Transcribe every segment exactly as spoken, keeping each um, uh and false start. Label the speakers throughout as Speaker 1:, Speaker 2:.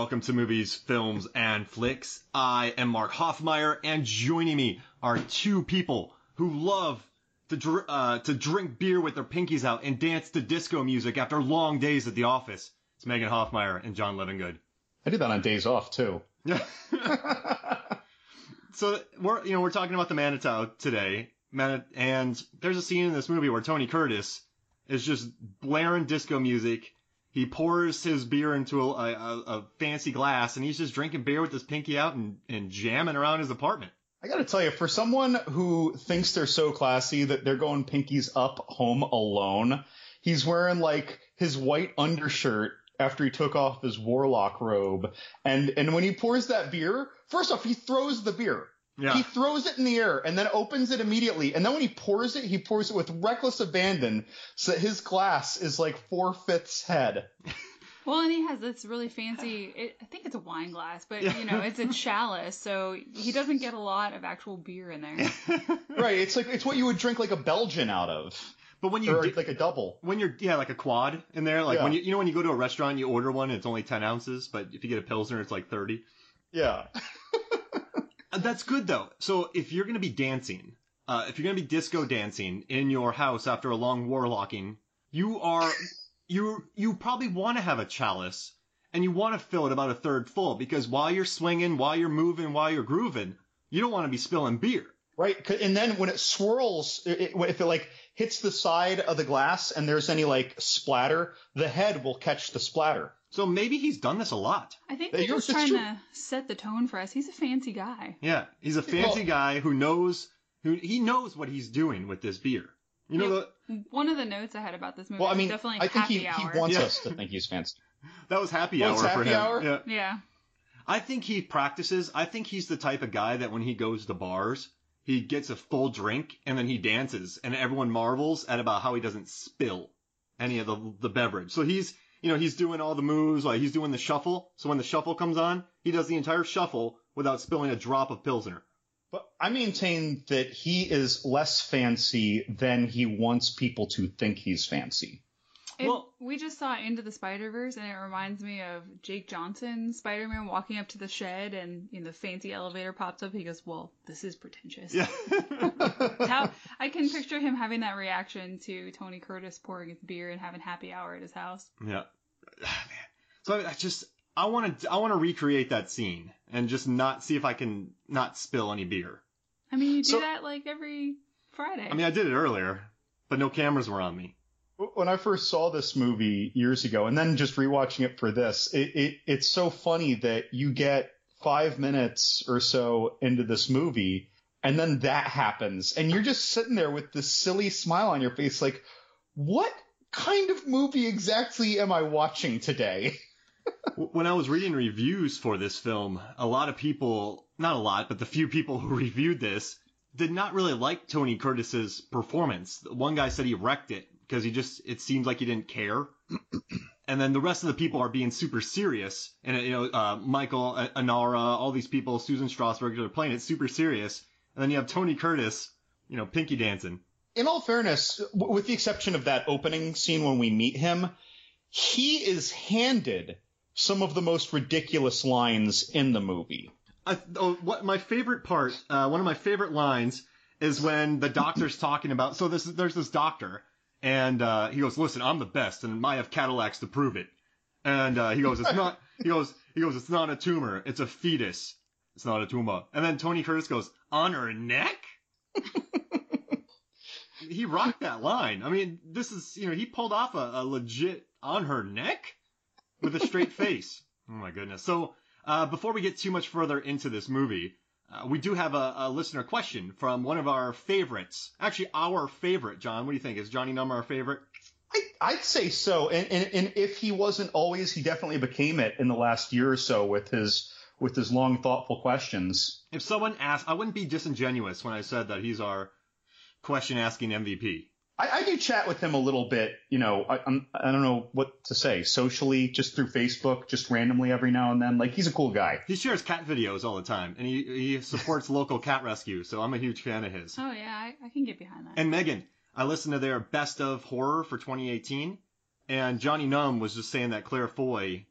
Speaker 1: welcome to Movies, Films, and Flicks. I am Mark Hoffmeyer, and joining me are two people who love to dr- uh, to drink beer with their pinkies out and dance to disco music after long days at the office. It's Megan Hoffmeyer and John Levingood.
Speaker 2: I do that on days off too.
Speaker 1: So we're you know we're talking about the Manitou today, Man- and there's a scene in this movie where Tony Curtis is just blaring disco music. He pours his beer into a, a, a fancy glass, and he's just drinking beer with his pinky out and, and jamming around his apartment.
Speaker 2: I gotta tell you, for someone who thinks they're so classy that they're going pinkies up home alone, he's wearing like his white undershirt after he took off his warlock robe. And, and when he pours that beer, first off, he throws the beer.
Speaker 1: Yeah.
Speaker 2: He throws it in the air and then opens it immediately. And then when he pours it, he pours it with reckless abandon so that his glass is like four-fifths head.
Speaker 3: Well, and he has this really fancy, it, I think it's a wine glass, but, you know, it's a chalice, so he doesn't get a lot of actual beer in there.
Speaker 2: Right, it's like it's what you would drink like a Belgian out of.
Speaker 1: But when you
Speaker 2: or
Speaker 1: di-
Speaker 2: like a double.
Speaker 1: When you're, yeah, like a quad in there, like
Speaker 2: Yeah.
Speaker 1: when you, you know, when you go to a restaurant, you order one and it's only ten ounces, but if you get a Pilsner, it's like thirty.
Speaker 2: Yeah.
Speaker 1: That's good though. So if you're going to be dancing, uh, if you're going to be disco dancing in your house after a long warlocking, you are, you, you probably want to have a chalice and you want to fill it about a third full because while you're swinging, while you're moving, while you're grooving, you don't want to be spilling beer.
Speaker 2: Right. 'Cause- And then when it swirls, it, it- if it like hits the side of the glass and there's any like splatter, the head will catch the splatter.
Speaker 1: So maybe he's done this a lot.
Speaker 3: I think
Speaker 2: Hey,
Speaker 3: he's
Speaker 2: you're-
Speaker 3: just
Speaker 2: it's
Speaker 3: trying
Speaker 2: true.
Speaker 3: to set the tone for us. He's a fancy guy.
Speaker 1: Yeah. He's a fancy
Speaker 2: Well-
Speaker 1: guy who knows, who, he knows what he's doing with this beer. You know,
Speaker 3: Yeah.
Speaker 1: the,
Speaker 3: One of the notes I had about this movie
Speaker 2: Well, I
Speaker 3: was
Speaker 2: mean,
Speaker 3: definitely
Speaker 2: I think
Speaker 3: happy
Speaker 2: he,
Speaker 3: hour.
Speaker 2: he wants
Speaker 1: Yeah.
Speaker 2: us to think he's fancy.
Speaker 1: that was happy
Speaker 2: Well,
Speaker 1: hour
Speaker 2: it's
Speaker 1: for
Speaker 2: happy
Speaker 1: him.
Speaker 2: hour?
Speaker 1: Yeah.
Speaker 3: Yeah.
Speaker 1: I think he practices. I think he's the type of guy that when he goes to bars, he gets a full drink and then he dances, and everyone marvels at about how he doesn't spill any of the the beverage. So he's, you know, he's doing all the moves, like he's doing the shuffle. So when the shuffle comes on, he does the entire shuffle without spilling a drop of Pilsner.
Speaker 2: But I maintain that he is less fancy than he wants people to think he's fancy.
Speaker 3: It,
Speaker 1: Well-
Speaker 3: we just saw Into the Spider-Verse, and it reminds me of Jake Johnson, Spider-Man, walking up to the shed, and you know, the fancy elevator pops up. He goes, "Well, this is pretentious."
Speaker 1: Yeah.
Speaker 3: How I can picture him having that reaction to Tony Curtis pouring his beer and having happy hour at his house.
Speaker 1: Yeah. Ah, man. So I I just, I want to, I want to recreate that scene and just not see if I can not spill any beer.
Speaker 3: I mean, you do
Speaker 2: So-
Speaker 3: that like every Friday.
Speaker 1: I mean, I did it earlier, but no cameras were on me.
Speaker 2: When I first saw this movie years ago, and then just rewatching it for this, it, it it's so funny that you get five minutes or so into this movie, and then that happens, and you're just sitting there with this silly smile on your face, like, what kind of movie exactly am I watching today?
Speaker 1: When I was reading reviews for this film, a lot of people, not a lot, but the few people who reviewed this, did not really like Tony Curtis's performance. One guy said he wrecked it because he just, it seemed like he didn't care. And then the rest of the people are being super serious. And, you know, uh, Michael, uh, Anara, all these people, Susan Strasberg, are playing it super serious. And then you have Tony Curtis, you know, pinky dancing.
Speaker 2: In all fairness, w- with the exception of that opening scene when we meet him, he is handed some of the most ridiculous lines in the movie.
Speaker 1: I, oh, what my favorite part, uh, one of my favorite lines is when the doctor's talking about, so this, there's this doctor, and uh, he goes, "Listen, I'm the best, and I have Cadillacs to prove it." And uh, he goes, "It's not." He goes, "He goes, it's not a tumor. It's a fetus. It's not a tumor." And then Tony Curtis goes, "On her neck." He rocked that line. I mean, this is, you know, he pulled off a, a legit "on her neck" with a straight face. Oh my goodness. So uh, before we get too much further into this movie, uh, we do have a, a listener question from one of our favorites. Actually, our favorite, John. What do you think? Is Johnny Number our favorite?
Speaker 2: I, I'd say so. And, and, and if he wasn't always, he definitely became it in the last year or so with his with his long, thoughtful questions.
Speaker 1: If someone asked, I wouldn't be disingenuous when I said that he's our question-asking M V P.
Speaker 2: I, I do chat with him a little bit. You know, I, I'm, I don't know what to say. Socially, just through Facebook, just randomly every now and then. Like, he's a cool guy.
Speaker 1: He shares cat videos all the time, and he, he supports local cat rescue, so I'm a huge fan of his.
Speaker 3: Oh, yeah, I, I can get behind that.
Speaker 1: And Megan, I listened to their Best of Horror for twenty eighteen, and Johnny Numb was just saying that Claire Foy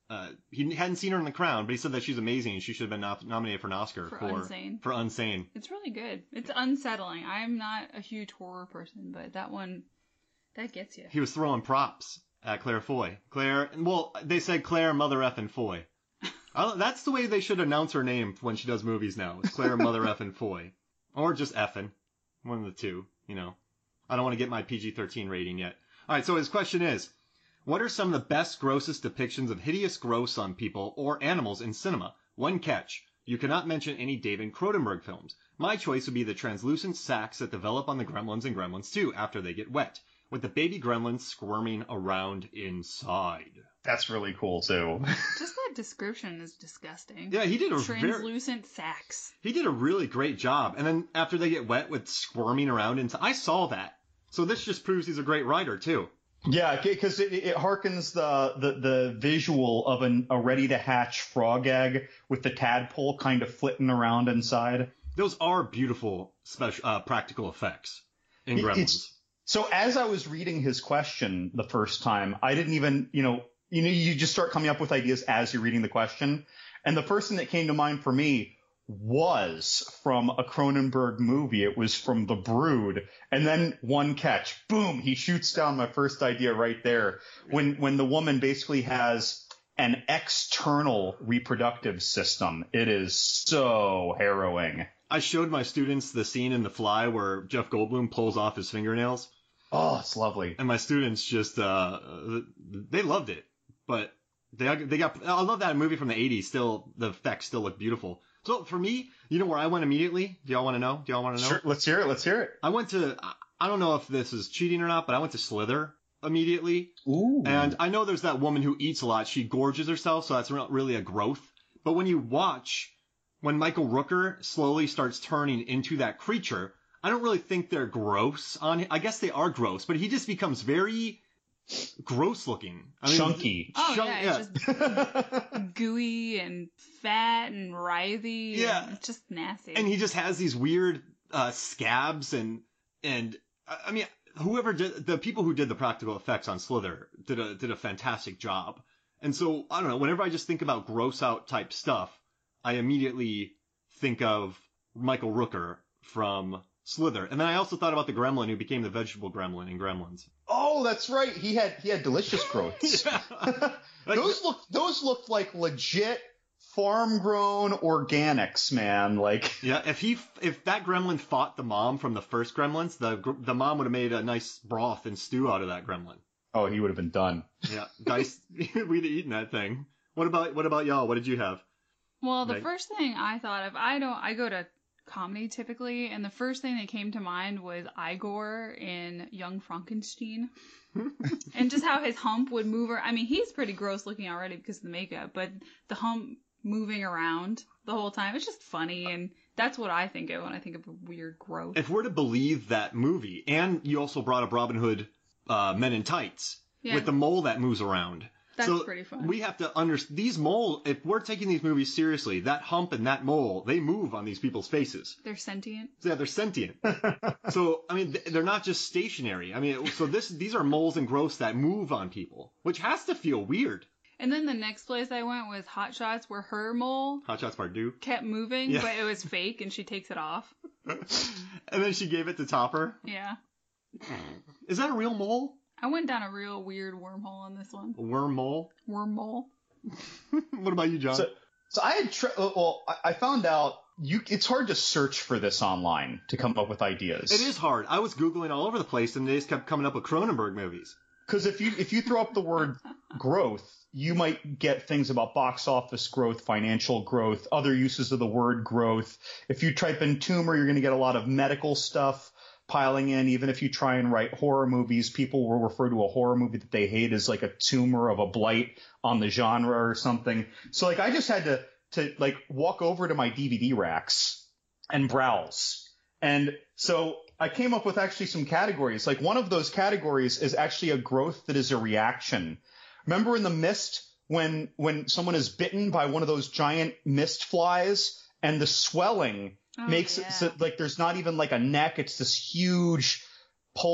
Speaker 1: uh, he hadn't seen her in The Crown, but he said that she's amazing and she should have been nom- nominated for an Oscar
Speaker 3: For
Speaker 1: for
Speaker 3: Unsane.
Speaker 1: For Unsane.
Speaker 3: It's really good. It's unsettling. I'm not a huge horror person, but that one, that gets you.
Speaker 1: He was throwing props at Claire Foy. Claire, well, they said Claire Mother Effin' Foy. I, that's the way they should announce her name when she does movies now. It's Claire Mother Effin' Foy. Or just Effin'. One of the two, you know. I don't want to get my P G thirteen rating yet. Alright, so his question is, what are some of the best, grossest depictions of hideous gross on people or animals in cinema? One catch. You cannot mention any David Cronenberg films. My choice would be the translucent sacs that develop on the Gremlins and Gremlins two after they get wet, with the baby gremlins squirming around inside.
Speaker 2: That's really cool too.
Speaker 3: Just that description is disgusting.
Speaker 1: Yeah, he did a
Speaker 3: translucent very, sacs.
Speaker 1: He did a really great job. And then after they get wet with squirming around inside, I saw that. So this just proves he's a great writer too.
Speaker 2: Yeah, because it, it harkens the, the, the visual of an, a ready-to-hatch frog egg with the tadpole kind of flitting around inside.
Speaker 1: Those are beautiful special uh, practical effects in Gremlins. It's,
Speaker 2: so as I was reading his question the first time, I didn't even, you know, you know, you just start coming up with ideas as you're reading the question. And the first thing that came to mind for me was from a Cronenberg movie. It was from The Brood. And then one catch, boom, he shoots down my first idea right there. When, when the woman basically has an external reproductive system, it is so harrowing.
Speaker 1: I showed my students the scene in The Fly where Jeff Goldblum pulls off his fingernails.
Speaker 2: Oh, it's lovely.
Speaker 1: And my students just, uh, they loved it. But they, they got, I love that movie from the eighties. Still, the effects still look beautiful. So for me, you know where I went immediately? Do y'all want to know? Do y'all want to know?
Speaker 2: Sure, let's hear it. Let's hear it.
Speaker 1: I went to, I don't know if this is cheating or not, but I went to Slither immediately.
Speaker 2: Ooh.
Speaker 1: And I know there's that woman who eats a lot. She gorges herself, so that's not really a growth. But when you watch, when Michael Rooker slowly starts turning into that creature, I don't really think they're gross on, I guess they are gross, but he just becomes very gross looking. I mean,
Speaker 2: chunky.
Speaker 3: Oh,
Speaker 1: chunk,
Speaker 3: yeah,
Speaker 1: yeah.
Speaker 3: It's just gooey and fat and writhy.
Speaker 1: Yeah.
Speaker 3: And it's just nasty.
Speaker 1: And he just has these weird uh, scabs and, and, I mean, whoever did, the people who did the practical effects on Slither did a, did a fantastic job. And so, I don't know, whenever I just think about gross out type stuff, I immediately think of Michael Rooker from Slither. And then I also thought about the gremlin who became the vegetable gremlin in Gremlins.
Speaker 2: Oh, that's right. He had he had delicious growths.
Speaker 1: Yeah. Like,
Speaker 2: those look those looked like legit farm grown organics, man. Like
Speaker 1: yeah, if he if that gremlin fought the mom from the first Gremlins, the the mom would have made a nice broth and stew out of that gremlin.
Speaker 2: Oh, he would have been done.
Speaker 1: Yeah, diced. We'd have eaten that thing. What about what about y'all? What did you have?
Speaker 3: Well, the
Speaker 1: Meg?
Speaker 3: first thing I thought of, I don't, I go to comedy typically, and the first thing that came to mind was Igor in Young Frankenstein. And just how his hump would move. I mean, he's pretty gross looking already because of the makeup, but the hump moving around the whole time, it's just funny, and that's what I think of when I think of a weird growth.
Speaker 1: If we're to believe that movie, and you also brought up Robin Hood, uh, Men in Tights,
Speaker 3: Yeah.
Speaker 1: with the mole that moves around.
Speaker 3: That's
Speaker 1: so
Speaker 3: pretty fun.
Speaker 1: We have to understand these mole. If we're taking these movies seriously, that hump and that mole, they move on these people's faces.
Speaker 3: They're sentient.
Speaker 1: Yeah, they're sentient. So I mean, they're not just stationary. I mean, so this these are moles and growths that move on people, which has to feel weird.
Speaker 3: And then the next place I went was Hot Shots, where her mole
Speaker 1: Hot Shots Part Two.
Speaker 3: kept moving,
Speaker 1: Yeah.
Speaker 3: but it was fake, and she takes it off.
Speaker 1: And then she gave it to Topper.
Speaker 3: Yeah.
Speaker 1: Is that a real mole?
Speaker 3: I went down a real weird wormhole on this one.
Speaker 1: A worm mole?
Speaker 3: Worm mole.
Speaker 1: What about you, John?
Speaker 2: So, so I had, tr- well, I- I found out you, it's hard to search for this online to come up with ideas.
Speaker 1: It is hard. I was Googling all over the place and they just kept coming up with Cronenberg movies.
Speaker 2: Because if you, if you throw up the word growth, you might get things about box office growth, financial growth, other uses of the word growth. If you type in tumor, you're going to get a lot of medical stuff piling in. Even if you try and write horror movies, people will refer to a horror movie that they hate as like a tumor of a blight on the genre or something. So like I just had to, to like walk over to my D V D racks and browse. And so I came up with actually some categories. Like one of those categories is actually a growth that is a reaction. Remember in The Mist when, when someone is bitten by one of those giant mist flies and the swelling
Speaker 3: Oh,
Speaker 2: makes
Speaker 3: yeah.
Speaker 2: it so, like there's not even like a neck. It's this huge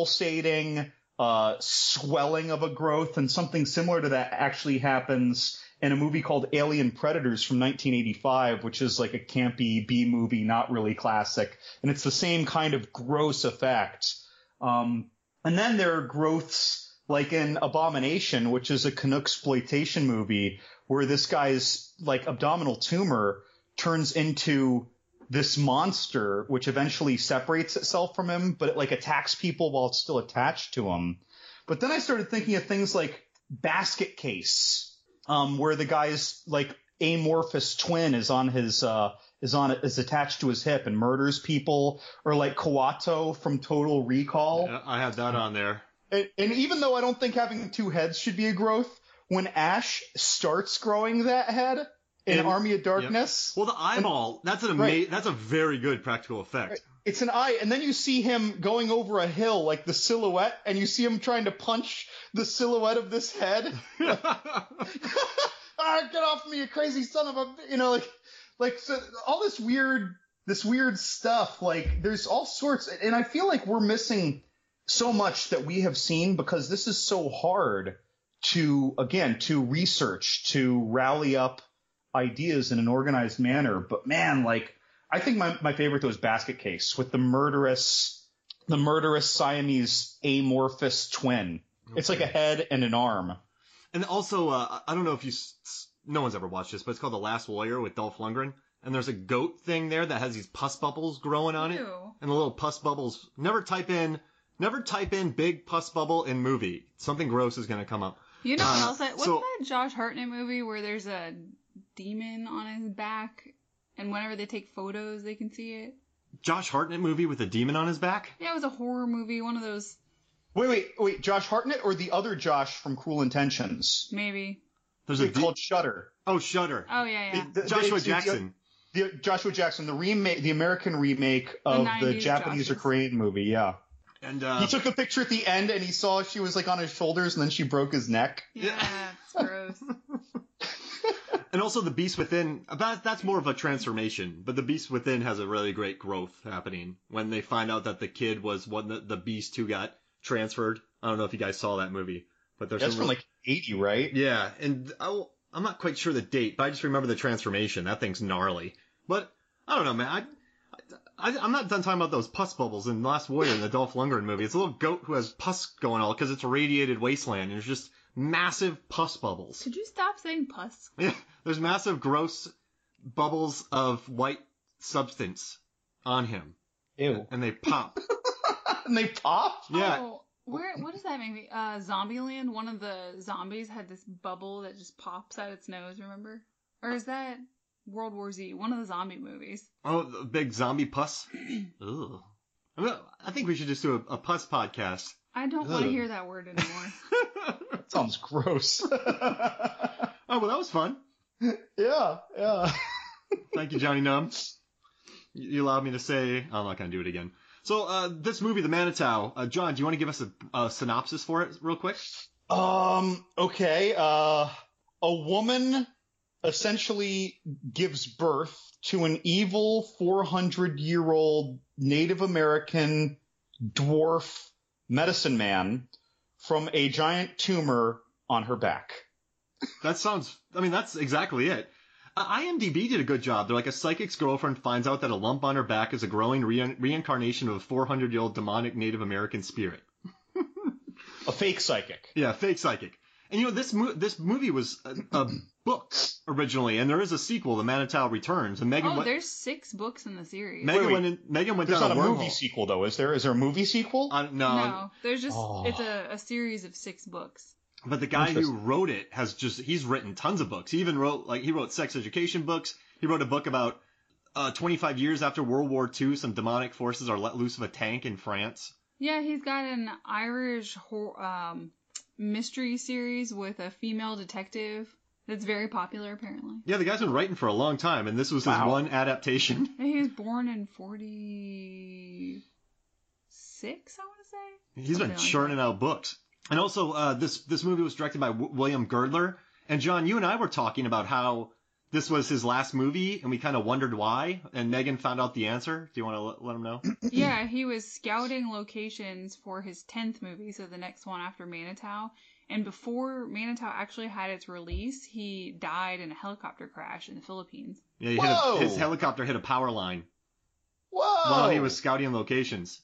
Speaker 2: pulsating uh, swelling of a growth, and something similar to that actually happens in a movie called Alien Predators from nineteen eighty-five, which is like a campy B movie, not really classic. And it's the same kind of gross effect. Um, and then there are growths like in Abomination, which is a Canucksploitation movie where this guy's like abdominal tumor turns into this monster, which eventually separates itself from him, but it like attacks people while it's still attached to him. But then I started thinking of things like Basket Case, um, where the guy's like amorphous twin is on his, uh, is on, is attached to his hip and murders people, or like Kawato from Total Recall.
Speaker 1: Yeah, I had that on there.
Speaker 2: And, and even though I don't think having two heads should be a growth, when Ash starts growing that head in
Speaker 1: And-
Speaker 2: Army of Darkness,
Speaker 1: Well, the eyeball, that's an ama-
Speaker 2: Right.
Speaker 1: that's a very good practical effect.
Speaker 2: it's an eye, and then you see him going over a hill, like the silhouette, and you see him trying to punch the silhouette of this head. Ah, get off me, you crazy son of a, you know, like, like so all this weird, this weird stuff. Like, there's all sorts, and I feel like we're missing so much that we have seen because this is so hard to, again, to research, to rally up ideas in an organized manner. But man, like, I think my, my favorite though is Basket Case with the murderous, the murderous Siamese amorphous twin. Okay. It's like a head and an arm.
Speaker 1: And also, uh, I don't know if you, s- no one's ever watched this, but it's called The Last Warrior with Dolph Lundgren. And there's a goat thing there that has these pus bubbles growing on it.
Speaker 3: Ew.
Speaker 1: And the little pus bubbles, never type in, never type in big pus bubble in movie. Something gross is going to come up.
Speaker 3: You know what
Speaker 1: Uh,
Speaker 3: else? I, what's
Speaker 1: so-
Speaker 3: that Josh Hartnett movie where there's a demon on his back, and whenever they take photos, they can see it?
Speaker 1: Josh Hartnett movie with a demon on his back?
Speaker 3: Yeah, it was a horror movie, one of those,
Speaker 2: Wait, wait, wait, Josh Hartnett or the other Josh from Cruel Intentions?
Speaker 3: maybe.
Speaker 1: There's a
Speaker 2: It's
Speaker 1: de-
Speaker 2: called Shudder.
Speaker 1: Oh, Shudder.
Speaker 3: Oh, yeah, yeah.
Speaker 2: The- the-
Speaker 1: Joshua
Speaker 2: it's- it's-
Speaker 1: Jackson.
Speaker 2: The, Joshua Jackson, the remake, the American remake of the,
Speaker 3: nineties
Speaker 2: Japanese or
Speaker 3: Joshes.
Speaker 2: Korean movie, yeah.
Speaker 1: And uh,
Speaker 2: He took the picture at the end and he saw she was like on his shoulders and then she broke his neck.
Speaker 3: Yeah, it's gross.
Speaker 1: and also the Beast Within. That that's more of a transformation, but the Beast Within has a really great growth happening when they find out that the kid was one the, the Beast who got transferred. I don't know if you guys saw that movie, but there's
Speaker 2: That's
Speaker 1: some
Speaker 2: from
Speaker 1: real-
Speaker 2: like eighty, right?
Speaker 1: yeah, and I'll, I'm not quite sure the date, but I just remember the transformation. That thing's gnarly. But I don't know, man. I, I, I'm not done talking about those pus bubbles in Last Warrior in the Dolph Lundgren movie. It's a little goat who has pus going all because it's a radiated wasteland. And there's just massive pus bubbles.
Speaker 3: Could you stop saying pus?
Speaker 1: Yeah, there's massive gross bubbles of white substance on him,
Speaker 2: Ew.
Speaker 1: and they pop.
Speaker 2: And they pop?
Speaker 1: Yeah.
Speaker 3: Oh, where? What does that make me? Uh, Zombieland. One of the zombies had this bubble that just pops out its nose. Remember? Or is that World War Z? One of the zombie movies.
Speaker 1: Oh, the big zombie pus. Ugh. I mean, I think we should just do a, a pus podcast.
Speaker 3: I don't want to
Speaker 2: Ugh.
Speaker 3: hear that word anymore.
Speaker 2: That sounds gross.
Speaker 1: Oh, well, that was fun.
Speaker 2: yeah, yeah.
Speaker 1: Thank you, Johnny Numb. You you allowed me to say, I'm not going to do it again. So, uh, this movie, The Manitou, uh, John, do you want to give us a, a synopsis for it real quick?
Speaker 2: Um, okay, uh, a woman essentially gives birth to an evil four hundred year old Native American dwarf medicine man from a giant tumor on her back.
Speaker 1: That sounds, I mean, that's exactly it. Uh, IMDb did a good job. They're like a psychic's girlfriend finds out that a lump on her back is a growing re- reincarnation of a four hundred year old demonic Native American spirit.
Speaker 2: A fake psychic.
Speaker 1: Yeah, fake psychic. And you know, this mo- this movie was a, a book originally, and there is a sequel, The Manitou Returns. And Megan
Speaker 3: Oh,
Speaker 1: went,
Speaker 3: there's six books in the series.
Speaker 1: Megan
Speaker 2: Wait, wait.
Speaker 1: went in, Megan went
Speaker 2: There's
Speaker 1: down
Speaker 2: not a
Speaker 1: a
Speaker 2: movie
Speaker 1: wormhole.
Speaker 2: sequel though, is there? Is there a movie sequel?
Speaker 1: Uh, no,
Speaker 3: no, there's just
Speaker 2: Oh.
Speaker 3: it's a, a series of six books.
Speaker 1: but the guy who
Speaker 2: Interesting.
Speaker 1: wrote it has just he's written tons of books. He even wrote like he wrote sex education books. He wrote a book about uh, twenty-five years after World War Two, some demonic forces are let loose of a tank in France.
Speaker 3: Yeah, he's got an Irish hor- um, mystery series with a female detective that's very popular, apparently.
Speaker 1: Yeah, the guy's been writing for a long time, and this was his
Speaker 2: Wow.
Speaker 1: one adaptation.
Speaker 3: And he was born in forty-six, I want to say.
Speaker 1: He's been
Speaker 3: Something like
Speaker 1: churning out books. And also, uh, this this movie was directed by w- William Girdler. And John, you and I were talking about how this was his last movie, and we kind of wondered why. And Megan found out the answer. Do you want to let, let him know?
Speaker 3: Yeah, he was scouting locations for his tenth movie, so the next one after Manitou, And before Manitou actually had its release, he died in a helicopter crash in the Philippines.
Speaker 1: Yeah, he hit a, his helicopter hit a power line.
Speaker 2: Whoa!
Speaker 1: While he was scouting locations.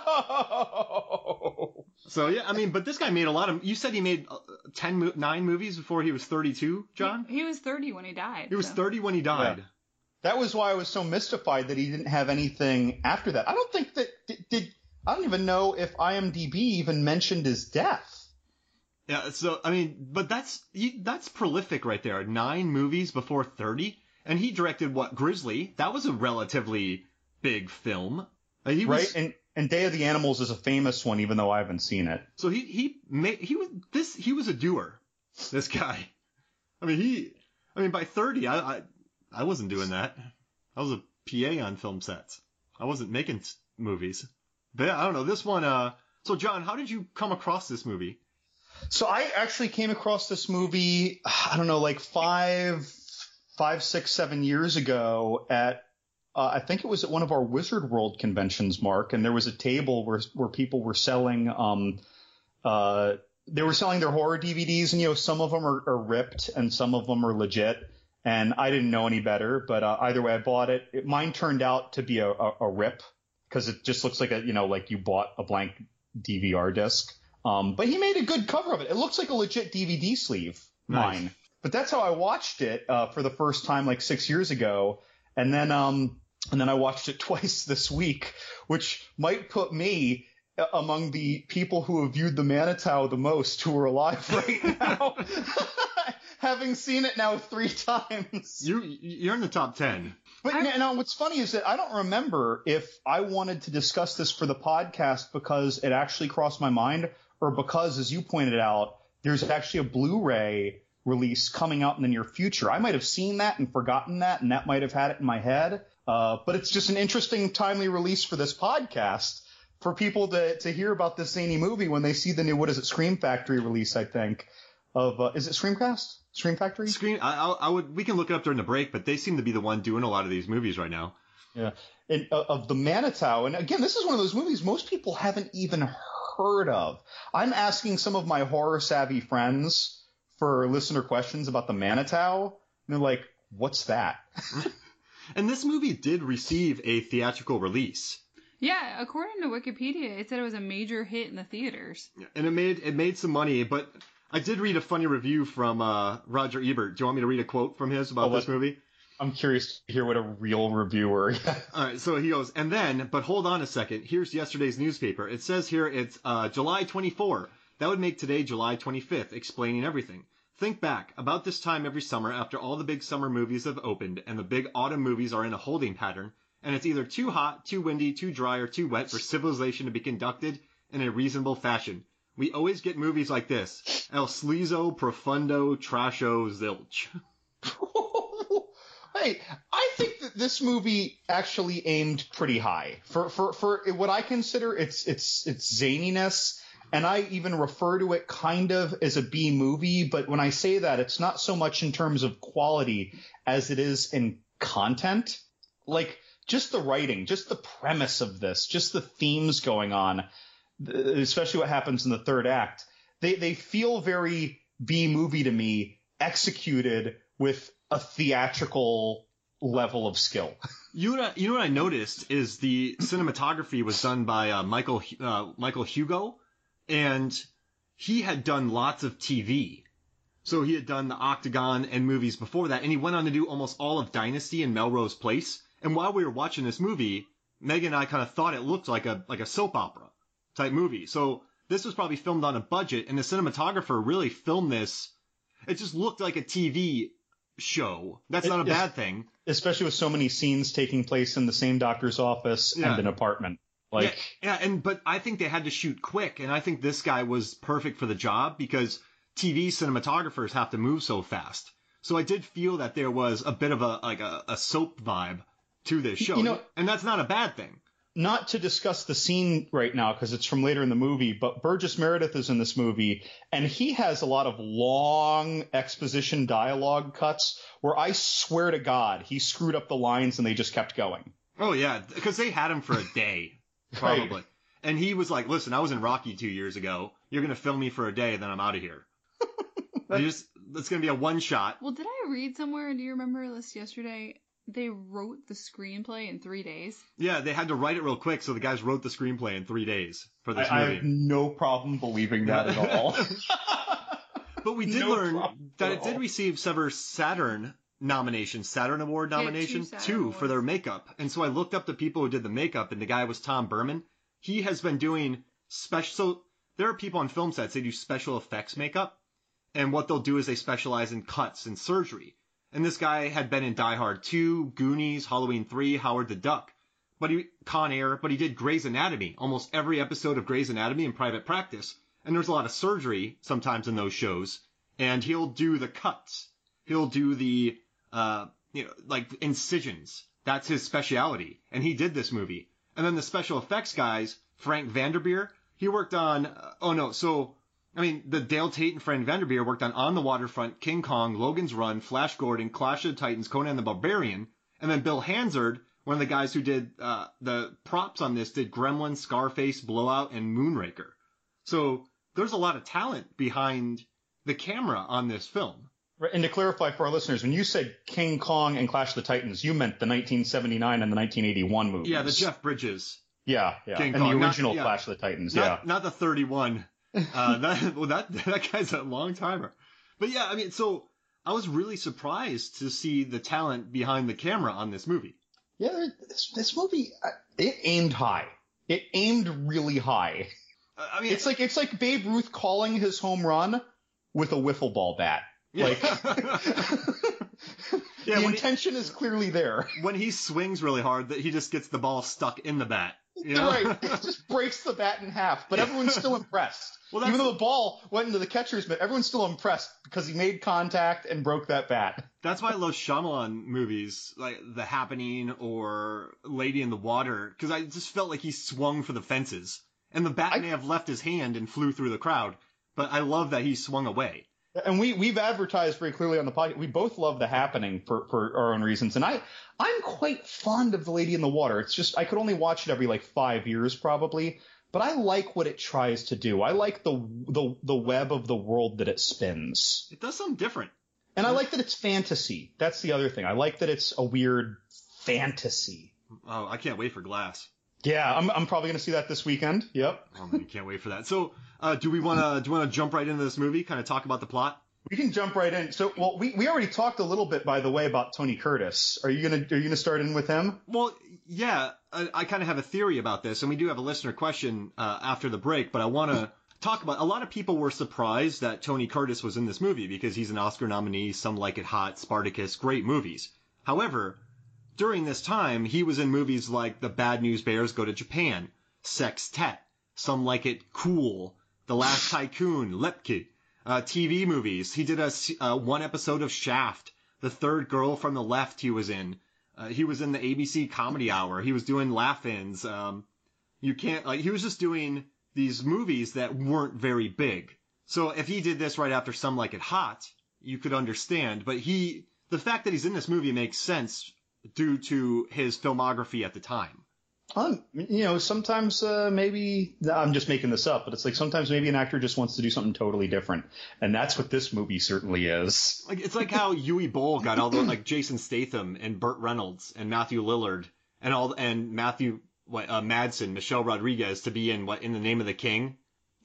Speaker 2: Whoa!
Speaker 1: So yeah, I mean, but this guy made a lot of. You said he made ten, nine movies before he was thirty-two, John.
Speaker 3: He, he was thirty when he died.
Speaker 1: He was
Speaker 3: so.
Speaker 1: thirty when he died.
Speaker 2: Yeah. That was why I was so mystified that he didn't have anything after that. I don't think that did. did I don't even know if IMDb even mentioned his death.
Speaker 1: Yeah. So I mean, but that's that's prolific right there. Nine movies before thirty, and he directed what Grizzly. That was a relatively big film. He was,
Speaker 2: right, and and Day of the Animals is a famous one, even though I haven't seen it.
Speaker 1: So he he made he was this he was a doer. This guy. I mean he. I mean by thirty, I I, I wasn't doing that. I was a P A on film sets. I wasn't making movies. But yeah, I don't know this one. Uh. So John, how did you come across this movie?
Speaker 2: So I actually came across this movie. I don't know, like five, five, six, seven years ago at. Uh, I think it was at one of our Wizard World conventions, Mark, and there was a table where where people were selling, um, uh, they were selling their horror D V Ds, and you know, some of them are, are ripped and some of them are legit. And I didn't know any better, but uh, either way, I bought it. it. Mine turned out to be a, a, a rip because it just looks like a, you know, like you bought a blank D V R disc. Um, but he made a good cover of it. It looks like a legit D V D sleeve,
Speaker 1: nice.
Speaker 2: Mine. But that's how I watched it uh, for the first time, like six years ago, and then um. And then I watched it twice this week, which might put me among the people who have viewed the Manitou the most who are alive right now, having seen it now three times.
Speaker 1: You, you're in the top ten.
Speaker 2: But I, now what's funny is that I don't remember if I wanted to discuss this for the podcast because it actually crossed my mind or because, as you pointed out, there's actually a Blu-ray release coming out in the near future. I might have seen that and forgotten that, and that might have had it in my head. Uh, but it's just an interesting, timely release for this podcast for people to, to hear about this zany movie when they see the new, what is it, Scream Factory release, I think, of, uh, is it Screamcast? Scream Factory?
Speaker 1: Scream, I, I, I would, we can look it up during the break, but they seem to be the one doing a lot of these movies right now.
Speaker 2: Yeah. And, uh, of the Manitou. And again, this is one of those movies most people haven't even heard of. I'm asking some of my horror savvy friends for listener questions about the Manitou. And they're like, what's that?
Speaker 1: And this movie did receive a theatrical release.
Speaker 3: Yeah, according to Wikipedia, it said it was a major hit in the theaters.
Speaker 1: And it made it made some money, but I did read a funny review from uh, Roger Ebert. Do you want me to read a quote from his about oh, this movie?
Speaker 2: I'm curious to hear what a real reviewer.
Speaker 1: All right, so he goes, and then, but hold on a second. Here's yesterday's newspaper. It says here it's uh, July twenty-fourth. That would make today July twenty-fifth, explaining everything. Think back, about this time every summer after all the big summer movies have opened and the big autumn movies are in a holding pattern, and it's either too hot, too windy, too dry, or too wet for civilization to be conducted in a reasonable fashion. We always get movies like this. El Sleazo, Profundo, Trasho, Zilch.
Speaker 2: Hey, I think that this movie actually aimed pretty high. For for, for what I consider its its its zaniness. And I even refer to it kind of as a B movie, but when I say that, it's not so much in terms of quality as it is in content. Like, just the writing, just the premise of this, just the themes going on, especially what happens in the third act. They they feel very B movie to me, executed with a theatrical level of skill.
Speaker 1: You know, you know what I noticed is the cinematography was done by uh, Michael uh, Michael Hugo. And he had done lots of T V. So he had done the Octagon and movies before that. And he went on to do almost all of Dynasty and Melrose Place. And while we were watching this movie, Megan and I kind of thought it looked like a like a soap opera type movie. So this was probably filmed on a budget. And the cinematographer really filmed this. It just looked like a T V show. That's not a bad thing.
Speaker 2: Especially with so many scenes taking place in the same doctor's office yeah. and an apartment. Like,
Speaker 1: yeah, yeah, and but I think they had to shoot quick, and I think this guy was perfect for the job because T V cinematographers have to move so fast. So I did feel that there was a bit of a like a, a soap vibe to this show,
Speaker 2: you know,
Speaker 1: and that's not a bad thing.
Speaker 2: Not to discuss the scene right now because it's from later in the movie, but Burgess Meredith is in this movie, and he has a lot of long exposition dialogue cuts where I swear to God he screwed up the lines and they just kept going.
Speaker 1: Oh yeah, because they had him for a day. Probably.
Speaker 2: Right.
Speaker 1: And he was like, listen, I was in Rocky two years ago. You're going to film me for a day, then I'm out of here. They just, it's going to be a one shot.
Speaker 3: Well, did I read somewhere, do you remember this yesterday? They wrote the screenplay in three days.
Speaker 1: Yeah, they had to write it real quick, so the guys wrote the screenplay in three days for this
Speaker 2: I,
Speaker 1: movie.
Speaker 2: I have no problem believing that at all.
Speaker 1: But we did
Speaker 2: No
Speaker 1: learn
Speaker 2: problem
Speaker 1: that
Speaker 2: at
Speaker 1: it did
Speaker 2: all.
Speaker 1: receive several Saturn nominations, Saturn Award
Speaker 3: Yeah, two
Speaker 1: nominations,
Speaker 3: Saturn
Speaker 1: too, for
Speaker 3: Awards.
Speaker 1: their makeup. And so I looked up the people who did the makeup, and the guy was Tom Berman. He has been doing special. So there are people on film sets, they do special effects makeup, and what they'll do is they specialize in cuts and surgery. And this guy had been in Die Hard two, Goonies, Halloween three, Howard the Duck, but he Con Air, but he did Grey's Anatomy, almost every episode of Grey's Anatomy in Private Practice. And there's a lot of surgery sometimes in those shows, and he'll do the cuts. He'll do the uh, you know, like incisions. That's his specialty, and he did this movie. And then the special effects guys, Frank Vanderbeer, he worked on. Uh, oh no, so. I mean, the Dale Tate and Frank Vanderbeer worked on On the Waterfront, King Kong, Logan's Run, Flash Gordon, Clash of the Titans, Conan the Barbarian, and then Bill Hansard, one of the guys who did uh, the props on this, did Gremlin, Scarface, Blowout, and Moonraker. So there's a lot of talent behind the camera on this film.
Speaker 2: Right, and to clarify for our listeners, when you said King Kong and Clash of the Titans, you meant the nineteen seventy-nine and the nineteen eighty-one movies.
Speaker 1: Yeah, the Jeff Bridges.
Speaker 2: Yeah, yeah,
Speaker 1: King
Speaker 2: and
Speaker 1: Kong,
Speaker 2: the
Speaker 1: not-
Speaker 2: original
Speaker 1: yeah.
Speaker 2: Clash of the Titans.
Speaker 1: Not,
Speaker 2: Yeah,
Speaker 1: not the thirty-one. Uh, that, well, that, that guy's a long timer. But yeah, I mean, so I was really surprised to see the talent behind the camera on this movie.
Speaker 2: yeah. This, this movie, uh, it aimed high. It aimed really high.
Speaker 1: Uh, I mean,
Speaker 2: It's like it's like Babe Ruth calling his home run with a wiffle ball bat.
Speaker 1: yeah.
Speaker 2: Like
Speaker 1: Yeah,
Speaker 2: the
Speaker 1: when he-
Speaker 2: intention is clearly there.
Speaker 1: when he swings really hard, that he just gets the ball stuck in the bat. You know?
Speaker 2: Right, it just breaks the bat in half, but everyone's still impressed.
Speaker 1: Well, that's-
Speaker 2: Even though the ball went into the catcher's mitt, everyone's still impressed because he made contact and broke that bat.
Speaker 1: That's why I love Shyamalan movies, like The Happening or Lady in the Water, because I just felt like he swung for the fences. And the bat
Speaker 2: I-
Speaker 1: may have left his hand and flew through the crowd, but I love that he swung away.
Speaker 2: And we, we've advertised very clearly on the podcast. We both love The Happening for, for our own reasons. And I, I'm quite fond of The Lady in the Water. It's just, I could only watch it every like five years probably. But I like what it tries to do. I like the, the, the web of the world that it spins.
Speaker 1: It does something different.
Speaker 2: And I like that it's fantasy. That's the other thing. I like that it's a weird fantasy.
Speaker 1: Oh, I can't wait for Glass.
Speaker 2: Yeah, I'm, I'm probably going to see that this weekend. Yep.
Speaker 1: Oh man, can't wait for that. So, uh, do we want to do we want to jump right into this movie? Kind of talk about the plot.
Speaker 2: We can jump right in. So, well, we, we already talked a little bit, by the way, about Tony Curtis. Are you gonna are you gonna start in with him?
Speaker 1: Well, yeah, I, I kind of have a theory about this, and we do have a listener question uh, after the break, but I want to talk about. A lot of people were surprised that Tony Curtis was in this movie because he's an Oscar nominee. Some Like It Hot, Spartacus, great movies. However, during this time, he was in movies like The Bad News Bears Go to Japan, Sextet, Some Like It Cool, The Last Tycoon, Lepke. Uh, T V movies. He did a uh, one episode of Shaft. The Third Girl from the Left he was in. Uh, he was in the A B C Comedy Hour. He was doing Laugh-Ins. Um, you can't, like, he was just doing these movies that weren't very big. So if he did this right after Some Like It Hot, you could understand. But he, the fact that he's in this movie makes sense due to his filmography at the time.
Speaker 2: Um, you know, sometimes uh, maybe I'm just making this up, but it's like sometimes maybe an actor just wants to do something totally different, and that's what this movie certainly is.
Speaker 1: Like, it's like how Yui Bowl got all the, like, Jason Statham and Burt Reynolds and Matthew Lillard and all, and Matthew, what, uh, Madsen, Michelle Rodriguez to be in, what, In the Name of the King?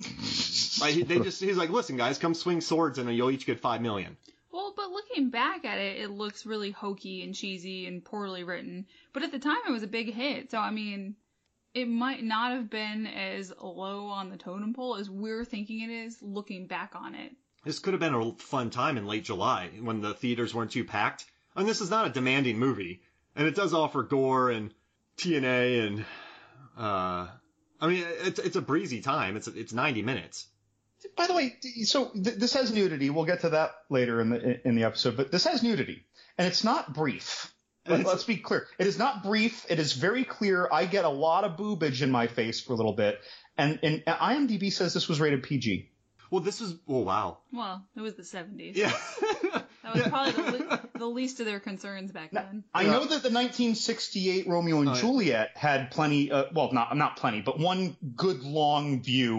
Speaker 1: Like, he- they just, he's like, listen, guys, come swing swords and you'll each get five million.
Speaker 3: Well, but looking back at it, it looks really hokey and cheesy and poorly written. But at the time, it was a big hit. So, I mean, it might not have been as low on the totem pole as we're thinking it is looking back on it.
Speaker 1: This could have been a fun time in late July when the theaters weren't too packed. And this is not a demanding movie. And it does offer gore and T N A and, uh, I mean, it's, it's a breezy time. It's, it's ninety minutes.
Speaker 2: By the way, so th- this has nudity. We'll get to that later in the in the episode, but this has nudity, and it's not brief. Let, let's be clear. It is not brief. It is very clear. I get a lot of boobage in my face for a little bit, and, and IMDb says this was rated P G.
Speaker 1: Well, this was, oh, wow.
Speaker 3: Well, it was the seventies.
Speaker 1: Yeah.
Speaker 3: That was probably the, le- the least of their concerns back
Speaker 2: Now,
Speaker 3: then.
Speaker 2: I
Speaker 1: Yeah.
Speaker 2: know that the nineteen sixty-eight Romeo and
Speaker 1: Oh, yeah.
Speaker 2: Juliet had plenty, uh, well, not not plenty, but one good long view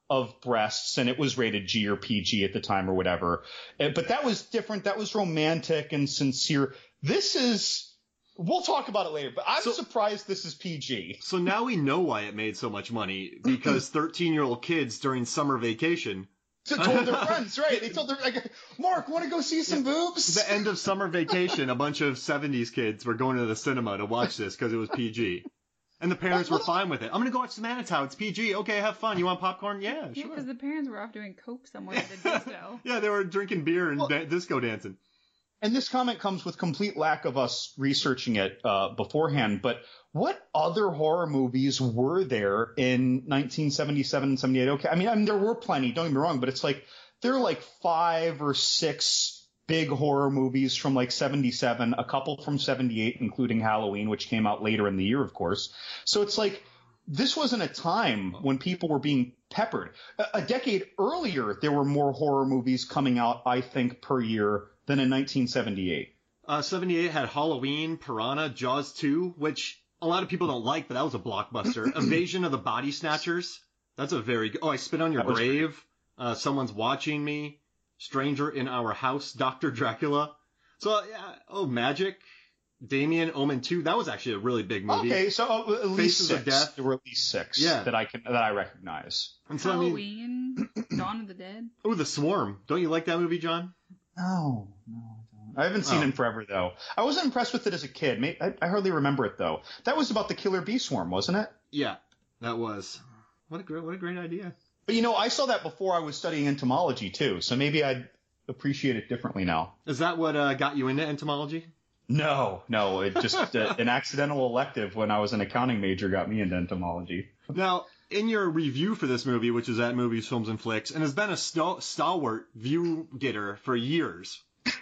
Speaker 2: of breasts, and it was rated G or P G at the time or whatever. Uh, But that was different. That was romantic and sincere. This is, we'll talk about it later, but I'm
Speaker 1: So-
Speaker 2: surprised this is P G.
Speaker 1: So now we know why it made so much money, because thirteen-year-old kids during summer vacation,
Speaker 2: So told their friends, right? They told their, like, Mark, want to go see some boobs?
Speaker 1: the end of summer vacation, a bunch of seventies kids were going to the cinema to watch this because it was P G. And the parents were fine with it. I'm going to go watch the Manitou. It's P G. Okay, have fun. You want popcorn? Yeah,
Speaker 3: Yeah,
Speaker 1: sure.
Speaker 3: because the parents were off doing coke somewhere at the disco.
Speaker 1: Yeah, they were drinking beer and
Speaker 2: Well-
Speaker 1: da- disco dancing.
Speaker 2: And this comment comes with complete lack of us researching it uh, beforehand. But what other horror movies were there in nineteen seventy-seven and seventy-eight? Okay, I mean, I mean, there were plenty. Don't get me wrong, but it's like there are like five or six big horror movies from like seventy-seven, a couple from seventy-eight, including Halloween, which came out later in the year, of course. So it's like this wasn't a time when people were being peppered. A, a decade earlier, there were more horror movies coming out, I think, per year than in nineteen seventy-eight.
Speaker 1: Uh, seventy-eight had Halloween, Piranha, Jaws two, which a lot of people don't like, but that was a blockbuster. Invasion of the Body Snatchers. That's a very good. Oh, I Spit on Your
Speaker 2: That was
Speaker 1: Grave. Uh, Someone's Watching Me. Stranger in Our House. Doctor Dracula. So, yeah. Oh, Magic. Damien, Omen two. That was actually a really big movie.
Speaker 2: Okay, so uh, at least
Speaker 1: Faces
Speaker 2: six.
Speaker 1: of Death.
Speaker 2: There were at least six
Speaker 1: Yeah.
Speaker 2: that I can that I recognize.
Speaker 1: And so, I mean,
Speaker 3: Halloween, Dawn of the Dead.
Speaker 1: oh, The Swarm. Don't you like that movie, John?
Speaker 2: No, no, I don't. I haven't seen
Speaker 1: Oh.
Speaker 2: it in forever though. I wasn't impressed with it as a kid. May- I, I hardly remember it though. That was about the killer bee swarm, wasn't it?
Speaker 1: Yeah, that was. What a great, what a great idea.
Speaker 2: But you know, I saw that before I was studying entomology too, so maybe I'd appreciate it differently now.
Speaker 1: Is that what uh, got you into entomology?
Speaker 2: No, no, it just uh, an accidental elective when I was an accounting major got me into entomology.
Speaker 1: Now, in your review for this movie, which is at Movies, Films, and Flicks, and has been a st- stalwart view getter for years,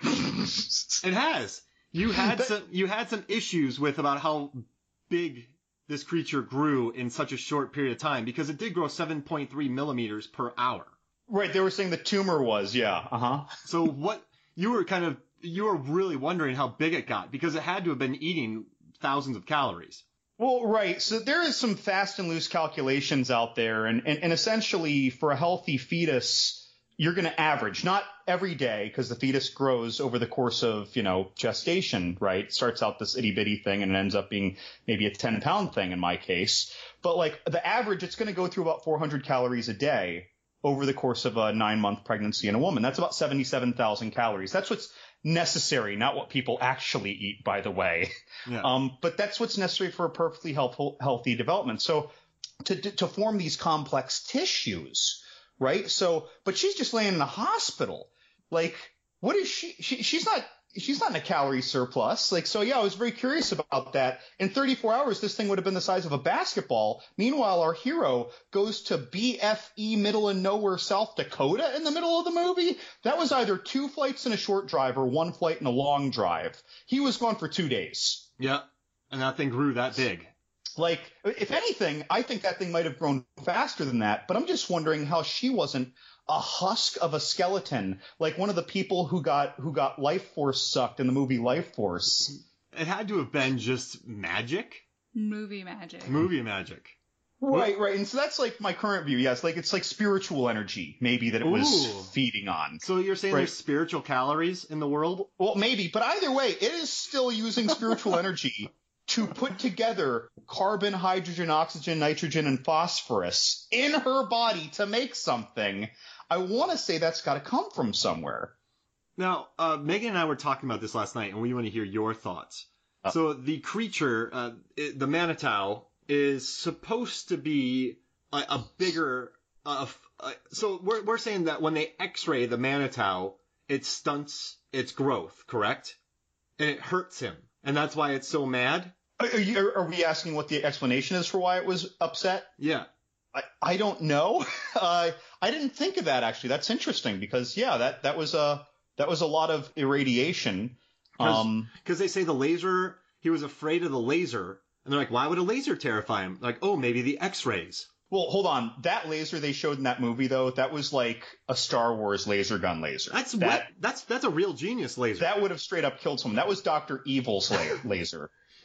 Speaker 1: it has. You had
Speaker 2: But-
Speaker 1: some. You had some issues with about how big this creature grew in such a short period of time, because it did grow seven point three millimeters per hour.
Speaker 2: Right, they were saying the tumor was, yeah, uh huh.
Speaker 1: So what you were kind of you were really wondering how big it got, because it had to have been eating thousands of calories.
Speaker 2: Well, right. So there is some fast and loose calculations out there, and, and, and essentially for a healthy fetus, you're going to average, not every day, because the fetus grows over the course of, you know, gestation, right? It starts out this itty bitty thing and it ends up being maybe a ten pound thing in my case. But like the average, it's going to go through about four hundred calories a day over the course of a nine month pregnancy in a woman. That's about seventy-seven thousand calories. That's what's necessary, not what people actually eat, by the way.
Speaker 1: Yeah.
Speaker 2: Um, but that's what's necessary for a perfectly healthful, healthy development. So to, to, to form these complex tissues, right? So, but she's just laying in a hospital. Like, what is she, she, she's not, she's not in a calorie surplus. Like, so yeah, I was very curious about that. In thirty-four hours, this thing would have been the size of a basketball. Meanwhile, our hero goes to B F E middle and nowhere, South Dakota in the middle of the movie. That was either two flights and a short drive or one flight and a long drive. He was gone for two days.
Speaker 1: Yeah. And that thing grew that big.
Speaker 2: Like, if anything, I think that thing might have grown faster than that, but I'm just wondering how she wasn't a husk of a skeleton, like one of the people who got who got Life Force sucked in the movie Life Force.
Speaker 1: It had to have been just magic.
Speaker 3: Movie magic.
Speaker 1: Movie magic.
Speaker 2: Right, right. And so that's like my current view. Yes, like it's like spiritual energy, maybe, that it was
Speaker 1: Ooh.
Speaker 2: feeding on.
Speaker 1: So you're saying
Speaker 2: Right.
Speaker 1: there's spiritual calories in the world?
Speaker 2: Well, maybe, but either way, it is still using spiritual energy to put together carbon, hydrogen, oxygen, nitrogen, and phosphorus in her body to make something. I want to say that's got to come from somewhere.
Speaker 1: Now, uh, Megan and I were talking about this last night, and we want to hear your thoughts.
Speaker 2: Uh.
Speaker 1: So the creature, uh, it, the Manitou, is supposed to be a, a bigger. Uh, uh, so we're we're saying that when they X-ray the Manitou, it stunts its growth, correct? And it hurts him, and that's why it's so mad.
Speaker 2: Are, are, you, are we asking what the explanation is for why it was upset?
Speaker 1: Yeah.
Speaker 2: I, I don't know. Uh, I didn't think of that, actually. That's interesting because, yeah, that, that was a that was a lot of irradiation. Um,
Speaker 1: Because they say the laser, he was afraid of the laser. And they're like, why would a laser terrify him? Like, oh, maybe the X-rays.
Speaker 2: well, hold on. That laser they showed in that movie, though, that was like a Star Wars laser gun laser.
Speaker 1: That's
Speaker 2: that,
Speaker 1: what, that's that's a real genius laser.
Speaker 2: that would have straight up killed someone. That was Doctor Evil's la- laser.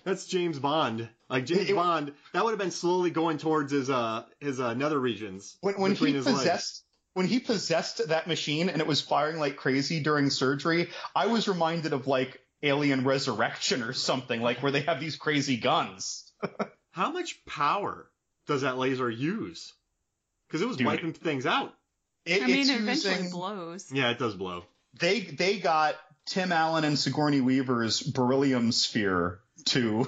Speaker 1: That's James Bond. Like James
Speaker 2: It-
Speaker 1: Bond, that would have been slowly going towards his uh his uh, nether regions.
Speaker 2: When when
Speaker 1: between
Speaker 2: he
Speaker 1: his legs.
Speaker 2: possessed when he possessed that machine and it was firing like crazy during surgery, I was reminded of like Alien Resurrection or something, like where they have these crazy guns.
Speaker 1: How much power does that laser use? Because it was
Speaker 2: Dude.
Speaker 1: wiping things out.
Speaker 2: It,
Speaker 3: I mean,
Speaker 2: it's
Speaker 3: it eventually
Speaker 2: using,
Speaker 3: blows.
Speaker 1: Yeah, it does blow.
Speaker 2: they they got Tim Allen and Sigourney Weaver's beryllium sphere to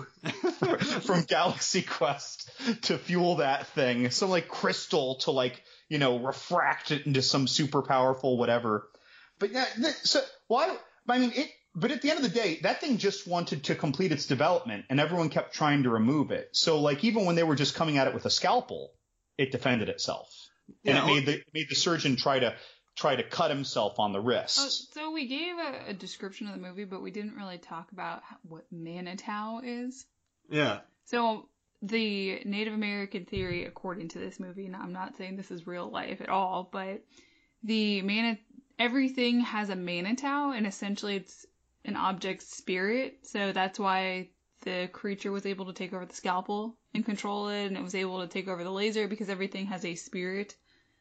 Speaker 2: from Galaxy Quest to fuel that thing. Some like crystal to like, you know, refract it into some super powerful whatever. But yeah, th- so why? I mean, it. But at the end of the day, that thing just wanted to complete its development, and everyone kept trying to remove it. So like, even when they were just coming at it with a scalpel, it defended itself, and
Speaker 1: Yeah,
Speaker 2: it made the it made the surgeon try to try to cut himself on the wrist.
Speaker 3: Oh, so we gave a, a description of the movie, but we didn't really talk about how, what Manitou is.
Speaker 1: Yeah.
Speaker 3: So the Native American theory, according to this movie, and I'm not saying this is real life at all, but the mani- everything has a Manitou, and essentially it's an object's spirit. So that's why the creature was able to take over the scalpel and control it, and it was able to take over the laser because everything has a spirit.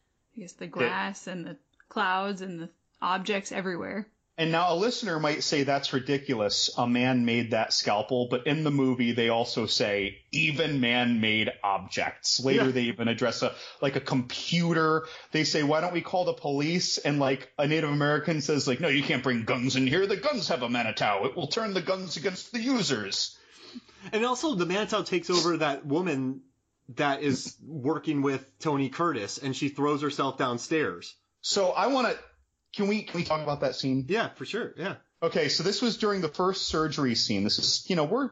Speaker 3: I guess the grass and the clouds and the objects everywhere.
Speaker 2: And now a listener might say that's ridiculous. A man made that scalpel, but in the movie they also say even man-made objects. Later
Speaker 1: Yeah.
Speaker 2: they even address a like a computer. They say, why don't we call the police? And like a Native American says, like, no, you can't bring guns in here. The guns have a Manitou. It will turn the guns against the users.
Speaker 1: And also, the Manitou takes over that woman that is working with Tony Curtis, and she throws herself downstairs.
Speaker 2: So I want to. Can we can we talk about that scene?
Speaker 1: Yeah, for sure. Yeah.
Speaker 2: Okay, so this was during the first surgery scene. This is, you know, we're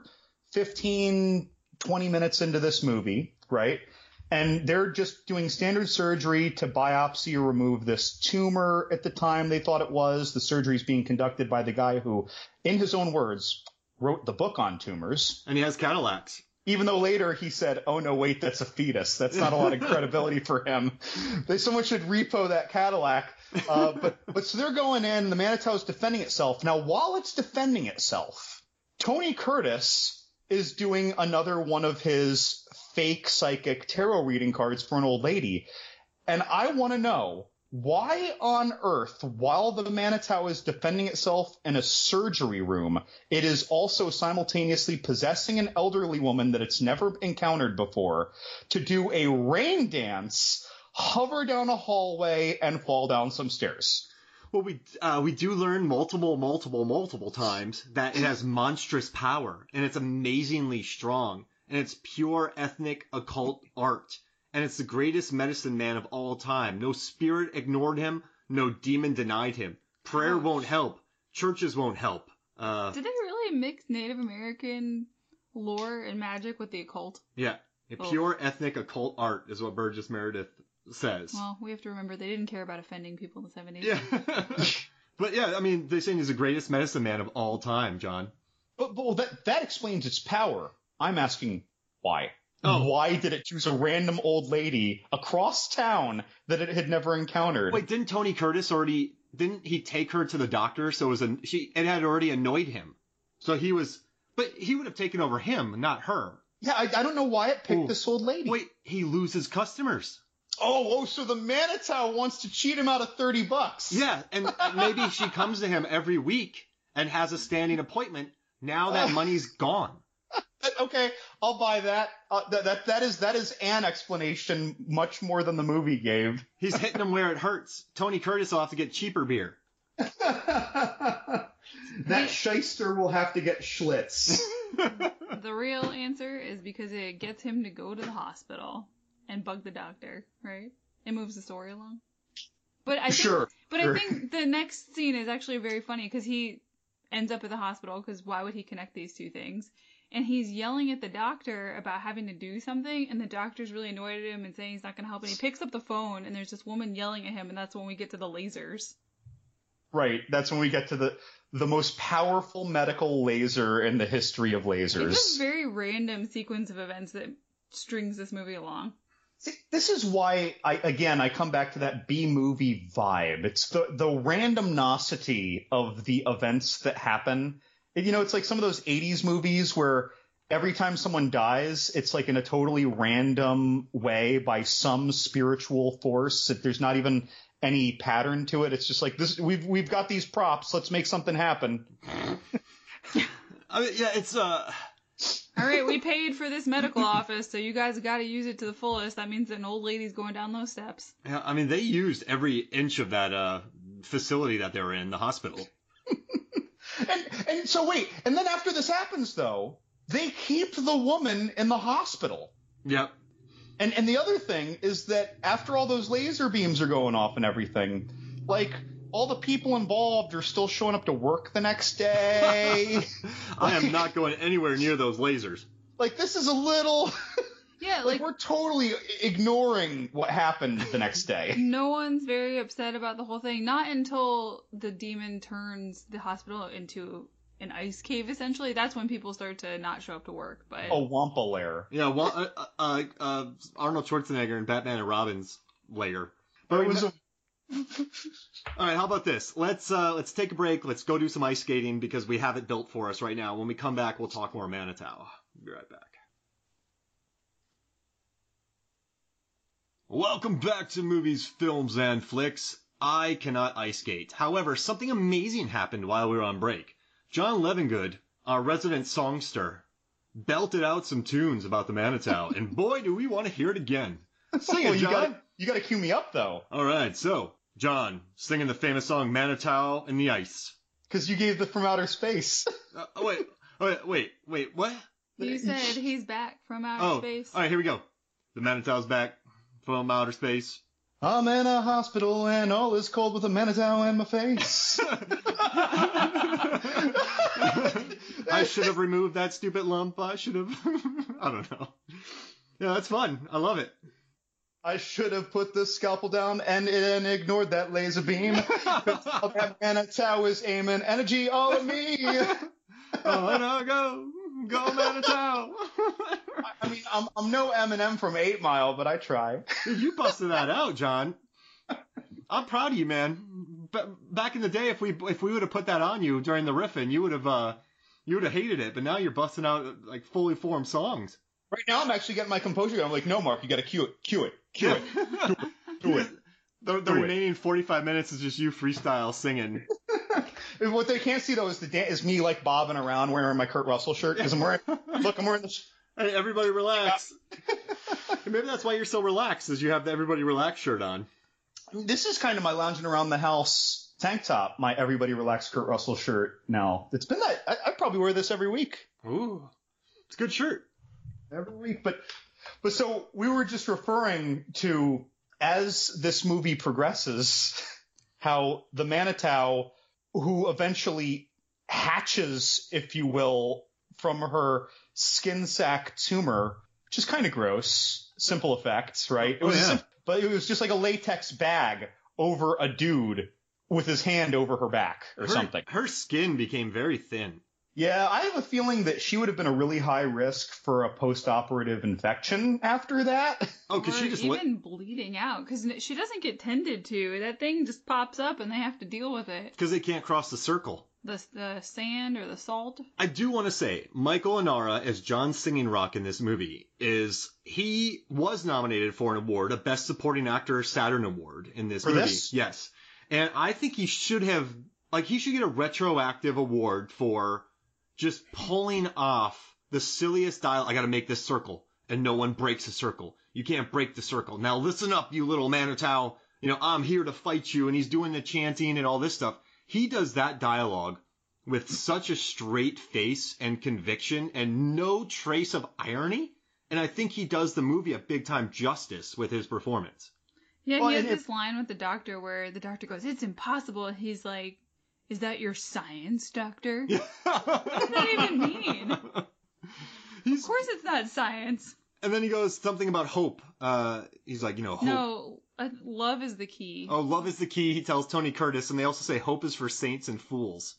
Speaker 2: fifteen, twenty minutes into this movie, right? And they're just doing standard surgery to biopsy or remove this tumor at the time they thought it was. The surgery is being conducted by the guy who, in his own words, wrote the book on tumors.
Speaker 1: And he has Cadillacs.
Speaker 2: Even though later he said, oh, no, wait, that's a fetus. That's not a lot of credibility for him. They, someone should repo that Cadillac. Uh, but, but so they're going in, the Manitou is defending itself. Now, while it's defending itself, Tony Curtis is doing another one of his fake psychic tarot reading cards for an old lady. And I want to know, why on earth, while the Manitou is defending itself in a surgery room, it is also simultaneously possessing an elderly woman that it's never encountered before to do a rain dance, hover down a hallway, and fall down some stairs?
Speaker 1: Well, we uh, we do learn multiple, multiple, multiple times that it has monstrous power, and it's amazingly strong, and it's pure ethnic occult art. And it's the greatest medicine man of all time. No spirit ignored him. No demon denied him. Prayer
Speaker 3: Ouch.
Speaker 1: won't help. Churches won't help. Uh,
Speaker 3: Did they really mix Native American lore and magic with the occult?
Speaker 1: yeah. A
Speaker 3: Oh.
Speaker 1: pure ethnic occult art is what Burgess Meredith says.
Speaker 3: Well, we have to remember they didn't care about offending people in the seventies.
Speaker 1: Yeah. But yeah, I mean, they're saying he's the greatest medicine man of all time, John.
Speaker 2: But, but well, that, that explains its power. I'm asking why.
Speaker 1: Oh.
Speaker 2: Why did it choose a random old lady across town that it had never encountered?
Speaker 1: Wait, didn't Tony Curtis already, didn't he take her to the doctor? So it was a, she, it had already annoyed him. So he was, but he would have taken over him, not her.
Speaker 2: Yeah, I, I don't know why it picked
Speaker 1: Ooh.
Speaker 2: this old lady.
Speaker 1: Wait, he loses customers.
Speaker 2: Oh, oh, so the Manitou wants to cheat him out of thirty bucks.
Speaker 1: Yeah, and maybe she comes to him every week and has a standing appointment. Now that money's gone.
Speaker 2: Okay, I'll buy that. Uh, that, that. That is that is an explanation much more than the movie gave.
Speaker 1: He's hitting him where it hurts. Tony Curtis will have to get cheaper beer.
Speaker 2: That shyster will have to get Schlitz.
Speaker 3: The real answer is because it gets him to go to the hospital and bug the doctor, right? It moves the story along. But I think,
Speaker 2: Sure,
Speaker 3: But
Speaker 2: sure.
Speaker 3: I think the next scene is actually very funny because he ends up at the hospital because why would he connect these two things? And he's yelling at the doctor about having to do something, and the doctor's really annoyed at him and saying he's not going to help. And he picks up the phone, and there's this woman yelling at him, and that's when we get to the lasers.
Speaker 2: Right. That's when we get to the the most powerful medical laser in the history of
Speaker 3: It's a
Speaker 2: lasers.
Speaker 3: very random sequence of events that strings this movie along.
Speaker 2: See, this is why I again I come back to that B movie vibe. It's the the randomnosity of the events that happen. You know, it's like some of those eighties movies where every time someone dies, it's like in a totally random way by some spiritual force. If there's not even any pattern to it, it's just like this. We've we've got these props. Let's make something happen.
Speaker 1: I mean, yeah, it's uh.
Speaker 3: All right, we paid for this medical office, so you guys got to use it to the fullest. That means that an old lady's going down those steps.
Speaker 1: Yeah, I mean, they used every inch of that uh facility that they were in, the hospital.
Speaker 2: and and so wait, and then after this happens, though, they keep the woman in the hospital.
Speaker 1: Yep.
Speaker 2: And and the other thing is that after all those laser beams are going off and everything, like, all the people involved are still showing up to work the next day.
Speaker 1: I am not going anywhere near those lasers.
Speaker 2: Like, this is a little...
Speaker 3: Yeah,
Speaker 2: like,
Speaker 3: like,
Speaker 2: we're totally ignoring what happened the next day.
Speaker 3: no one's very upset about the whole thing. Not until the demon turns the hospital into an ice cave, essentially. That's when people start to not show up to work. But
Speaker 2: A Wampa lair.
Speaker 1: Yeah, well, uh, uh, uh, Arnold Schwarzenegger and Batman and Robin's lair. But
Speaker 2: It was a...
Speaker 1: All right, how about this? Let's uh, let's take a break. Let's go do some ice skating because we have it built for us right now. When we come back, we'll talk more Manitou. Be right back. Welcome back to Movies, Films, and Flicks. I cannot ice skate. However, something amazing happened while we were on break. John Levengood, our resident songster, belted out some tunes about the Manitou, and boy, do we want to hear it again. Sing it,
Speaker 2: well, you
Speaker 1: John.
Speaker 2: gotta, you gotta cue me up, though.
Speaker 1: All right, so, John, singing the famous song Manitou in the Ice.
Speaker 2: Because you gave the From Outer Space.
Speaker 1: Uh, oh, wait, wait, wait, wait, what?
Speaker 3: you said he's back from outer
Speaker 1: Oh,
Speaker 3: space.
Speaker 1: all right, here we go. The Manitou's back from outer space.
Speaker 2: I'm in a hospital and all is cold with a Manitou in my face.
Speaker 1: I should have removed that stupid lump. I should have. I don't know. Yeah, that's fun. I love it.
Speaker 2: I should have put the scalpel down and, and ignored that laser beam. That Manitou is aiming energy all at me.
Speaker 1: Oh, no, go. Go, Manitou.
Speaker 2: I mean, I'm, I'm no Eminem from eight mile, but I try.
Speaker 1: Dude, you busted that out, John. I'm proud of you, man. B- back in the day, if we if we would have put that on you during the riffing, you would have uh, you would have hated it. But now you're busting out like fully formed songs.
Speaker 2: Right now, I'm actually getting my composure. I'm like, no, Mark, you got to cue it, cue it, cue it, do it, do it.
Speaker 1: The, the
Speaker 2: Do it.
Speaker 1: remaining forty-five minutes is just you freestyle singing.
Speaker 2: What they can't see though is the dan- is me like bobbing around wearing my Kurt Russell shirt because I'm wearing. Look, I'm wearing this.
Speaker 1: Hey, everybody relax. Maybe that's why you're so relaxed, is you have the everybody relax shirt on.
Speaker 2: This is kind of my lounging around the house tank top, my everybody relax Kurt Russell shirt. Now it's been that I, I probably wear this every week.
Speaker 1: Ooh, it's a good shirt.
Speaker 2: Every week, but but so we were just referring to as this movie progresses, how the Manitou, who eventually hatches, if you will, from her skin sac tumor, which is kind of gross. Simple effects, right? It was,
Speaker 1: Oh, yeah.
Speaker 2: sim- but it was just like a latex bag over a dude with his hand over her back or
Speaker 1: her,
Speaker 2: something.
Speaker 1: Her skin became very thin.
Speaker 2: Yeah, I have a feeling that she would have been a really high risk for a post-operative infection after that.
Speaker 1: Oh, because
Speaker 3: Or
Speaker 1: she just
Speaker 3: even
Speaker 1: lit.
Speaker 3: bleeding out, because she doesn't get tended to. That thing just pops up, and they have to deal with it.
Speaker 1: Because they can't cross the circle.
Speaker 3: The the sand or the salt.
Speaker 1: I do want to say, Michael Anara as John Singing Rock in this movie is, he was nominated for an award, a Best Supporting Actor Saturn Award in this
Speaker 2: For
Speaker 1: movie.
Speaker 2: this?
Speaker 1: Yes. And I think he should have, like, he should get a retroactive award for just pulling off the silliest dialogue. I gotta make this circle, and no one breaks a circle. You can't break the circle. Now listen up, you little Manitou. You know, I'm here to fight you, and he's doing the chanting and all this stuff. He does that dialogue with such a straight face and conviction and no trace of irony. And I think he does the movie a big time justice with his performance.
Speaker 3: Yeah,
Speaker 2: Well,
Speaker 3: he has
Speaker 2: and if-
Speaker 3: this line with the doctor where the doctor goes, "It's impossible." And he's like, "Is that your science, doctor?"
Speaker 1: what
Speaker 3: does that even mean?
Speaker 1: He's,
Speaker 3: Of course it's not science.
Speaker 1: and then he goes something about hope. Uh, he's like, you know, hope.
Speaker 3: No, uh, love is the key.
Speaker 1: Oh, love is the key, he tells Tony Curtis, and they also say hope is for saints and fools.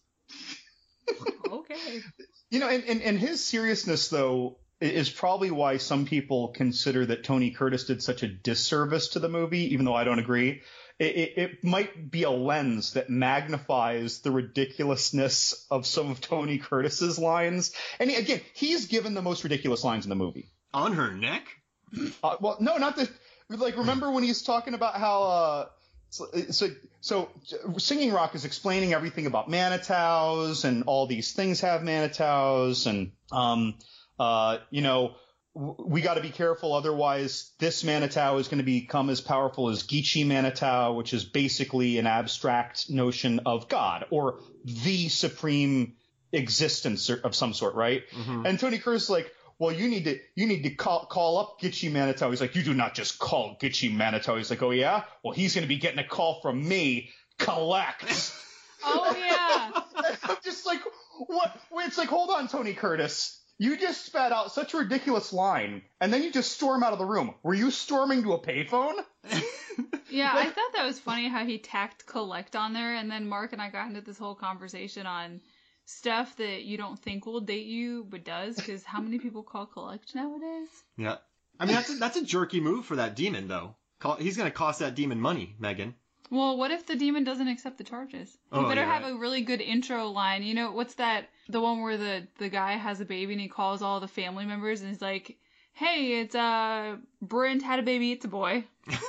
Speaker 3: Okay.
Speaker 2: You know, and, and, and his seriousness, though, i- is probably why some people consider that Tony Curtis did such a disservice to the movie, even though I don't agree, it, it, it might be a lens that magnifies the ridiculousness of some of Tony Curtis's lines. And again, he's given the most ridiculous lines in the movie.
Speaker 1: On her neck?
Speaker 2: Uh, well, no, not the like. Remember when he's talking about how uh, so, so so Singing Rock is explaining everything about Manitous and all these things have Manitous and um uh you know. We got to be careful, otherwise this Manitou is going to become as powerful as Geechee Manitou, which is basically an abstract notion of God or the supreme existence of some sort, right? Mm-hmm. And Tony Curtis is like, well, you need to you need to call, call up Geechee Manitou. He's like, you do not just call Geechee Manitou. He's like, oh yeah? Well, he's going to be getting a call from me. Collect.
Speaker 3: Oh yeah.
Speaker 2: And I'm just like, what? It's like, hold on, Tony Curtis. You just spat out such a ridiculous line, and then you just storm out of the room. Were you storming to a payphone?
Speaker 3: Yeah, I thought that was funny how he tacked collect on there, and then Mark and I got into this whole conversation on stuff that you don't think will date you, but does, because how many people call collect nowadays?
Speaker 1: Yeah. I mean, that's a, that's a jerky move for that demon, though. He's going to cost that demon money, Megan.
Speaker 3: Well, what if the demon doesn't accept the charges? You
Speaker 1: oh,
Speaker 3: better
Speaker 1: yeah,
Speaker 3: have
Speaker 1: right.
Speaker 3: a really good intro line. You know, what's that? The one where the, the guy has a baby and he calls all the family members and he's like, hey, it's uh, Brent had a baby, it's a boy.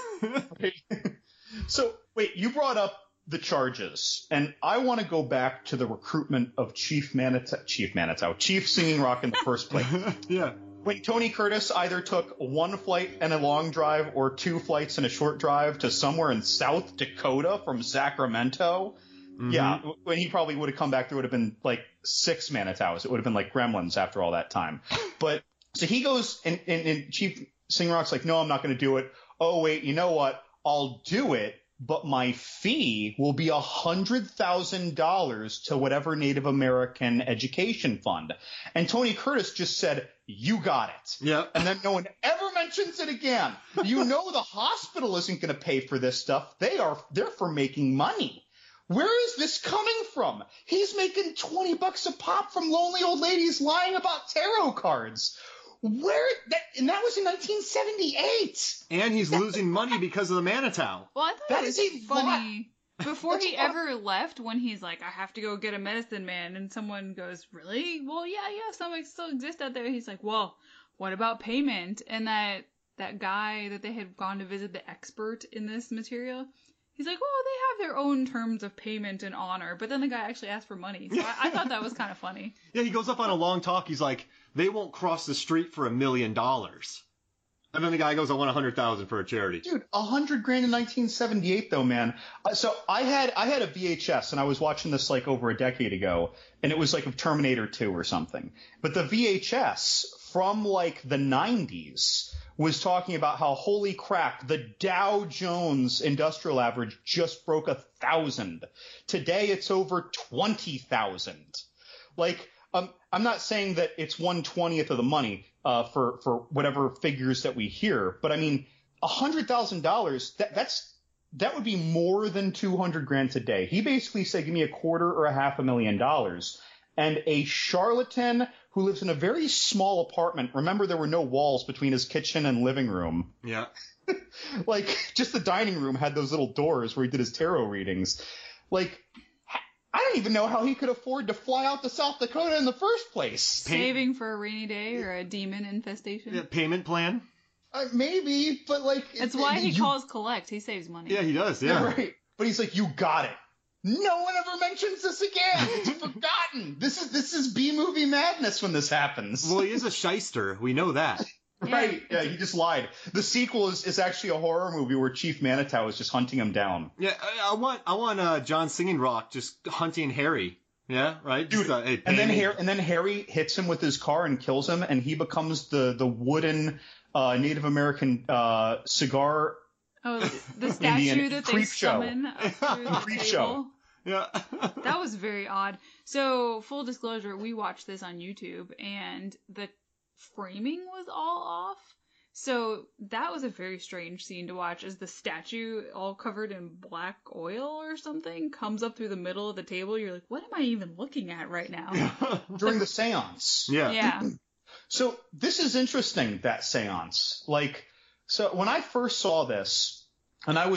Speaker 2: So, wait, you brought up the charges, and I want to go back to the recruitment of Chief Manitou, Chief Manitou, Chief Singing Rock in the first place.
Speaker 1: Yeah.
Speaker 2: When Tony Curtis either took one flight and a long drive or two flights and a short drive to somewhere in South Dakota from Sacramento, mm-hmm. yeah, when he probably would have come back, there would have been like six Manitous. It would have been like Gremlins after all that time. But so he goes and, and, and Chief Singing Rock's like, no, I'm not going to do it. Oh, wait, you know what? I'll do it, but my fee will be one hundred thousand dollars to whatever Native American education fund. And Tony Curtis just said, you got it.
Speaker 1: Yeah.
Speaker 2: And then no one ever mentions it again. You know the hospital isn't going to pay for this stuff. They are they're for making money. Where is this coming from? He's making twenty bucks a pop from lonely old ladies lying about tarot cards. Where that and that was in nineteen seventy-eight.
Speaker 1: And he's losing money because of the Manitou.
Speaker 3: Well, I thought
Speaker 2: that
Speaker 3: it was
Speaker 2: is a
Speaker 3: funny. Before he ever left, when he's like, I have to go get a medicine man, and someone goes, really? Well, yeah, yeah, some still exist out there. He's like, well, what about payment? And that that guy that they had gone to visit, the expert in this material, he's like, well, they have their own terms of payment and honor. But then the guy actually asked for money. So I, I thought that was kind of funny.
Speaker 1: Yeah, he goes up on a long talk. He's like, they won't cross the street for a million dollars. And then the guy goes, I want a hundred thousand for a charity.
Speaker 2: Dude, a hundred grand in nineteen seventy-eight though, man. Uh, so I had, I had a V H S and I was watching this like over a decade ago and it was like of Terminator two or something. But the V H S from like the nineties was talking about how, holy crap, the Dow Jones Industrial Average just broke a thousand. Today it's over twenty thousand. Like, um, I'm not saying that it's one twentieth of the money. Uh, for, for whatever figures that we hear. But I mean, a hundred thousand dollars, that, that's, that would be more than two hundred grand today. He basically said, give me a quarter or a half a million dollars. And a charlatan who lives in a very small apartment. Remember, there were no walls between his kitchen and living room.
Speaker 1: Yeah.
Speaker 2: Like, just the dining room had those little doors where he did his tarot readings. Like, I don't even know how he could afford to fly out to South Dakota in the first place.
Speaker 3: Saving for a rainy day or a demon infestation.
Speaker 1: Yeah, payment plan.
Speaker 2: Uh, maybe, but like...
Speaker 3: That's why he
Speaker 2: you,
Speaker 3: calls collect. He saves money.
Speaker 1: Yeah, he does, yeah.
Speaker 2: yeah. Right. But he's like, you got it. No one ever mentions this again. It's forgotten. This is this is B-movie madness when this happens.
Speaker 1: Well, he is a shyster. We know that.
Speaker 2: Right, yeah, he just lied. The sequel is, is actually a horror movie where Chief Manitou is just hunting him down.
Speaker 1: Yeah, I, I want I want uh, John Singing Rock just hunting Harry. Yeah, right?
Speaker 2: Dude,
Speaker 1: just, uh, hey,
Speaker 2: and then
Speaker 1: me.
Speaker 2: Harry, and then Harry hits him with his car and kills him, and he becomes the, the wooden uh, Native American uh, cigar...
Speaker 3: Oh, the statue
Speaker 2: Indian
Speaker 3: that they
Speaker 2: creep show.
Speaker 3: summon up through the
Speaker 2: Creep
Speaker 3: table.
Speaker 2: show.
Speaker 1: Yeah.
Speaker 3: That was very odd. So, full disclosure, we watched this on YouTube, and the framing was all off. So that was a very strange scene to watch, as the statue, all covered in black oil or something, comes up through the middle of the table. You're like, what am I even looking at right now?
Speaker 2: During the seance.
Speaker 1: Yeah.
Speaker 3: Yeah.
Speaker 2: So this is interesting, that seance. Like, so when I first saw this, and I was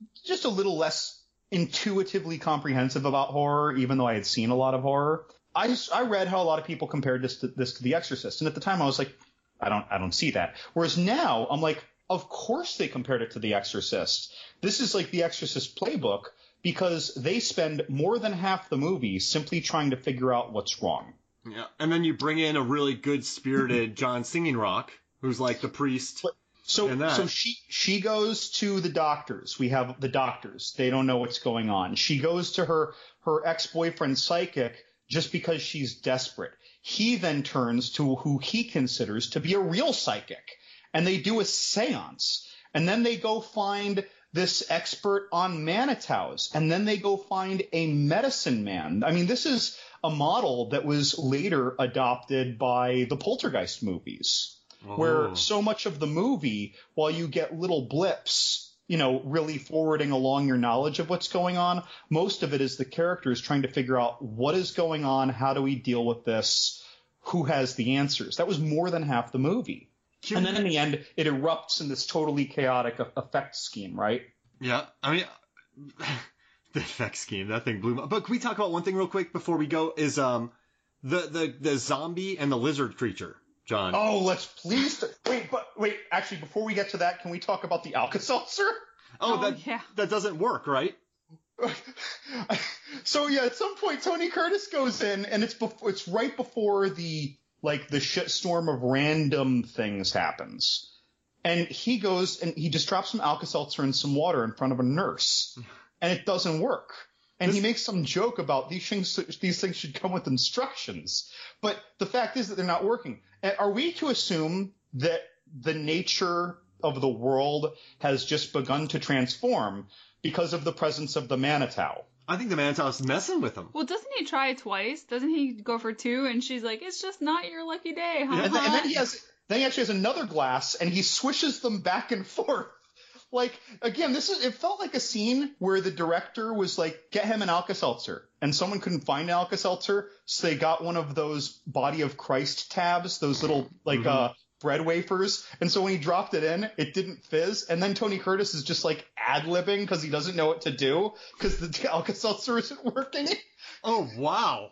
Speaker 2: just a little less intuitively comprehensive about horror, even though I had seen a lot of horror. I just, I read how a lot of people compared this to this to The Exorcist, and at the time I was like, I don't I don't see that. Whereas now I'm like, of course they compared it to The Exorcist. This is like The Exorcist playbook because they spend more than half the movie simply trying to figure out what's wrong.
Speaker 1: Yeah, and then you bring in a really good-spirited John Singing Rock, who's like the priest.
Speaker 2: But, so so she she goes to the doctors. We have the doctors. They don't know what's going on. She goes to her her ex-boyfriend psychic just because she's desperate. He then turns to who he considers to be a real psychic, and they do a seance. And then they go find this expert on Manitows, and then they go find a medicine man. I mean, this is a model that was later adopted by the Poltergeist movies, oh. where so much of the movie, while you get little blips, you know, really forwarding along your knowledge of what's going on, most of it is the characters trying to figure out what is going on, how do we deal with this, who has the answers. That was more than half the movie. And then in the end, it erupts in this totally chaotic effect scheme, right?
Speaker 1: Yeah, I mean, the effect scheme, that thing blew my... But can we talk about one thing real quick before we go? Is um the the, the zombie and the lizard creature, John?
Speaker 2: Oh, let's please... Wait, but wait, actually, before we get to that, can we talk about the Alka-Seltzer?
Speaker 1: Oh, oh that, yeah. that doesn't work, right?
Speaker 2: So, yeah, at some point, Tony Curtis goes in, and it's before, it's right before the... like the shitstorm of random things happens. And he goes and he just drops some Alka-Seltzer and some water in front of a nurse. And it doesn't work. And this... he makes some joke about these things, these things should come with instructions. But the fact is that they're not working. Are we to assume that the nature of the world has just begun to transform because of the presence of the Manitow?
Speaker 1: I think the Manitow's messing with him.
Speaker 3: Well, doesn't he try twice? Doesn't he go for two? And she's like, it's just not your lucky day. Huh?
Speaker 2: Yeah. And, then, and then he has, then he actually has another glass, and he swishes them back and forth. Like, again, this is, it felt like a scene where the director was like, get him an Alka-Seltzer. And someone couldn't find an Alka-Seltzer, so they got one of those Body of Christ tabs, those little, like, mm-hmm. uh, bread wafers. And so when he dropped it in, it didn't fizz. And then Tony Curtis is just like ad-libbing because he doesn't know what to do because the Alka-Seltzer isn't working.
Speaker 1: Oh, wow.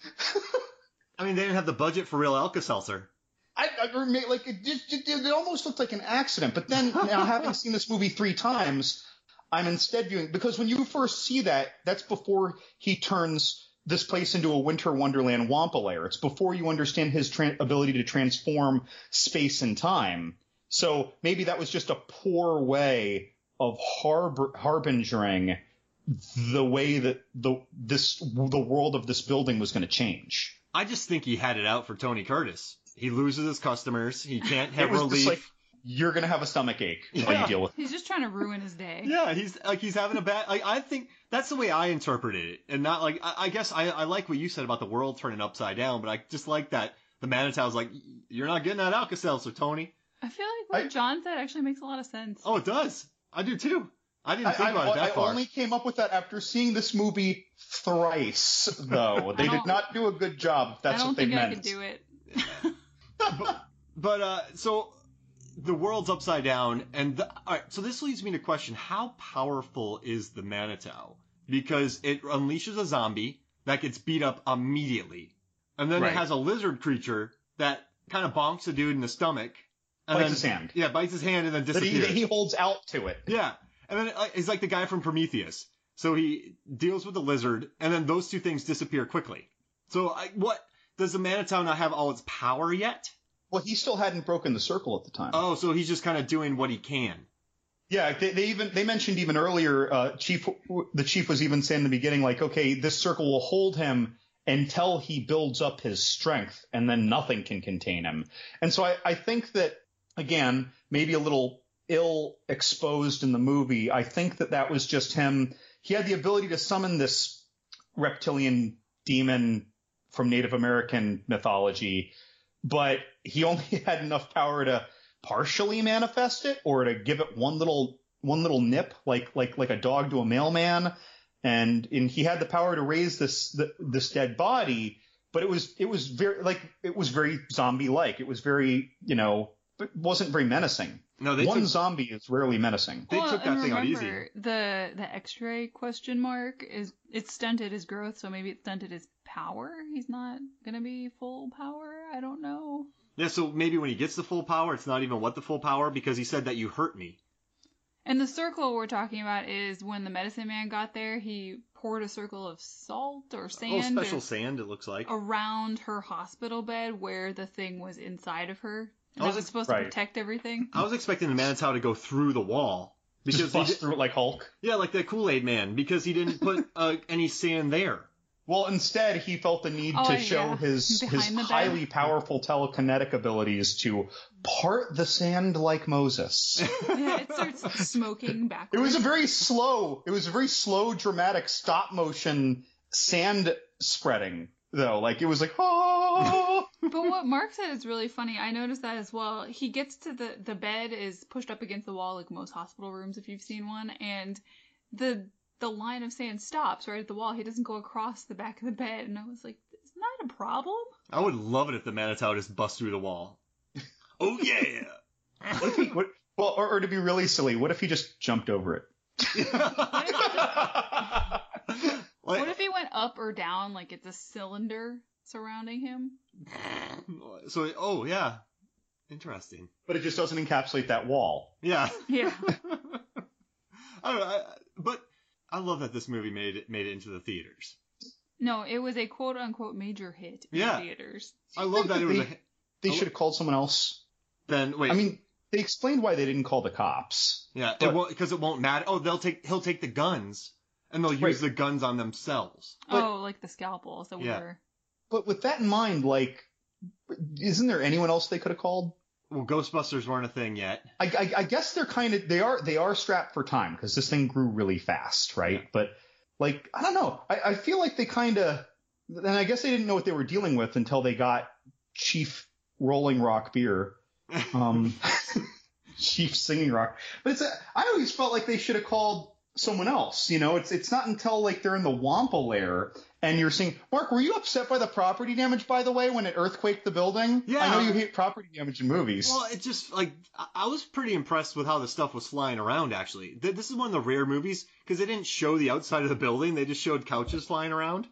Speaker 1: I mean, they didn't have the budget for real Alka-Seltzer.
Speaker 2: I, I like it, it, it almost looked like an accident. But then now having seen this movie three times, I'm instead viewing, because when you first see that, that's before he turns this place into a Winter Wonderland Wampa lair. It's before you understand his tra- ability to transform space and time. So maybe that was just a poor way of harb- harbingering the way that the this the world of this building was going to change.
Speaker 1: I just think he had it out for Tony Curtis. He loses his customers. He can't have
Speaker 2: it was
Speaker 1: relief.
Speaker 2: Just like, you're going to have a stomach ache
Speaker 1: yeah.
Speaker 2: while you deal with it.
Speaker 3: He's just trying to ruin his day.
Speaker 1: Yeah, he's like he's having a bad. Like, I think that's the way I interpreted it, and not like I, I guess I, I like what you said about the world turning upside down, but I just like that the Manitow's like, you're not getting that Alka-Seltzer, Tony.
Speaker 3: I feel like what I, John said actually makes a lot of sense.
Speaker 1: Oh, it does. I do too. I didn't think
Speaker 2: I,
Speaker 1: about
Speaker 2: I,
Speaker 1: it that
Speaker 2: I
Speaker 1: far.
Speaker 2: I only came up with that after seeing this movie thrice, though. They did not do a good job. If that's what they meant.
Speaker 3: I don't think I could do it.
Speaker 1: but, but uh, so the world's upside down, and the, all right. So this leads me to question: how powerful is the Manitow? Because it unleashes a zombie that gets beat up immediately, and then right. it has a lizard creature that kind of bonks a dude in the stomach. And
Speaker 2: bites
Speaker 1: then,
Speaker 2: his hand.
Speaker 1: Yeah, bites his hand and then disappears.
Speaker 2: That he, he holds out to it.
Speaker 1: Yeah. And then uh, he's like the guy from Prometheus. So he deals with the lizard, and then those two things disappear quickly. So I, what, does the Manitow not have all its power yet?
Speaker 2: Well, he still hadn't broken the circle at the time.
Speaker 1: Oh, so he's just kind of doing what he can.
Speaker 2: Yeah, they, they even they mentioned even earlier, uh, Chief, the chief was even saying in the beginning, like, okay, this circle will hold him until he builds up his strength, and then nothing can contain him. And so I, I think that, again, maybe a little ill exposed in the movie. I think that that was just him. He had the ability to summon this reptilian demon from Native American mythology, but he only had enough power to partially manifest it or to give it one little one little nip, like like like a dog to a mailman. And and he had the power to raise this the, this dead body, but it was it was very like it was very zombie like. It was very, you know, wasn't very menacing.
Speaker 1: No, they
Speaker 2: One
Speaker 1: took,
Speaker 2: zombie is rarely menacing.
Speaker 1: they
Speaker 3: well,
Speaker 1: took that
Speaker 3: and
Speaker 1: thing out easy.
Speaker 3: remember, The the X-ray question mark is it stunted his growth, so maybe it stunted his power. He's not gonna be full power. I don't know.
Speaker 1: Yeah, so maybe when he gets the full power, it's not even what the full power, because he said that you hurt me.
Speaker 3: And the circle we're talking about is when the medicine man got there, he poured a circle of salt or
Speaker 1: Oh,
Speaker 3: sand
Speaker 1: special
Speaker 3: or-
Speaker 1: sand, it looks like.
Speaker 3: around her hospital bed where the thing was inside of her. And
Speaker 1: I
Speaker 3: that
Speaker 1: was
Speaker 3: was
Speaker 1: ex-
Speaker 3: supposed
Speaker 2: right.
Speaker 3: to protect everything.
Speaker 1: I was expecting the Manitow to go through the wall. Because
Speaker 2: Just
Speaker 1: he
Speaker 2: bust
Speaker 1: did,
Speaker 2: through it like Hulk.
Speaker 1: yeah, like that Kool-Aid man, because he didn't put uh, any sand there.
Speaker 2: Well, instead, he felt the need
Speaker 3: Oh,
Speaker 2: to
Speaker 3: yeah.
Speaker 2: show his
Speaker 3: Behind
Speaker 2: his
Speaker 3: the bed.
Speaker 2: highly powerful telekinetic abilities to part the sand like Moses.
Speaker 3: Yeah, it starts smoking
Speaker 2: It
Speaker 3: backwards.
Speaker 2: was a very slow, it was a very slow, dramatic stop motion sand spreading, though. Like, it was like, oh.
Speaker 3: But what Mark said is really funny. I noticed that as well. He gets to the the bed is pushed up against the wall like most hospital rooms if you've seen one, and the the line of sand stops right at the wall. He doesn't go across the back of the bed, and I was like, isn't that a problem?
Speaker 1: I would love it if the Manitow just bust through the wall. Oh, yeah!
Speaker 2: What if he, what, well, or, or to be really silly, what if he just jumped over it?
Speaker 1: Like-
Speaker 3: What if he went up or down like it's a cylinder surrounding him?
Speaker 1: So, oh, yeah. Interesting.
Speaker 2: But it just doesn't encapsulate that wall.
Speaker 1: Yeah.
Speaker 3: Yeah.
Speaker 1: I don't know, I, but I love that this movie made it made it into the theaters.
Speaker 3: No, it was a quote unquote major hit in
Speaker 1: Yeah.
Speaker 3: theaters.
Speaker 1: I love that it was a.
Speaker 2: They, they should have called someone else.
Speaker 1: Then wait.
Speaker 2: I mean, they explained why they didn't call the cops.
Speaker 1: yeah, it
Speaker 2: but-
Speaker 1: won't because it won't matter. Oh, they'll take he'll take the guns and they'll use
Speaker 2: Right.
Speaker 1: the guns on themselves.
Speaker 2: But-
Speaker 3: oh, like the scalpels that we
Speaker 1: Yeah.
Speaker 3: were.
Speaker 2: But with that in mind, like, isn't there anyone else they could have called?
Speaker 1: Well, Ghostbusters weren't a thing yet.
Speaker 2: I, I, I guess they're kind of they are they are strapped for time because this thing grew really fast, right?
Speaker 1: Yeah.
Speaker 2: But like I don't know, I, I feel like they kind of, and I guess they didn't know what they were dealing with until they got Chief Rolling Rock Beer, um, Chief Singing Rock. But it's a, I always felt like they should have called someone else. You know, it's it's not until like they're in the Wampa lair. And you're saying, Mark, were you upset by the property damage, by the way, when it earthquaked the building?
Speaker 1: Yeah.
Speaker 2: I know you hate property damage in movies.
Speaker 1: Well, it just like I- I was pretty impressed with how the stuff was flying around. Actually, Th- this is one of the rare movies because they didn't show the outside of the building; they just showed couches flying around.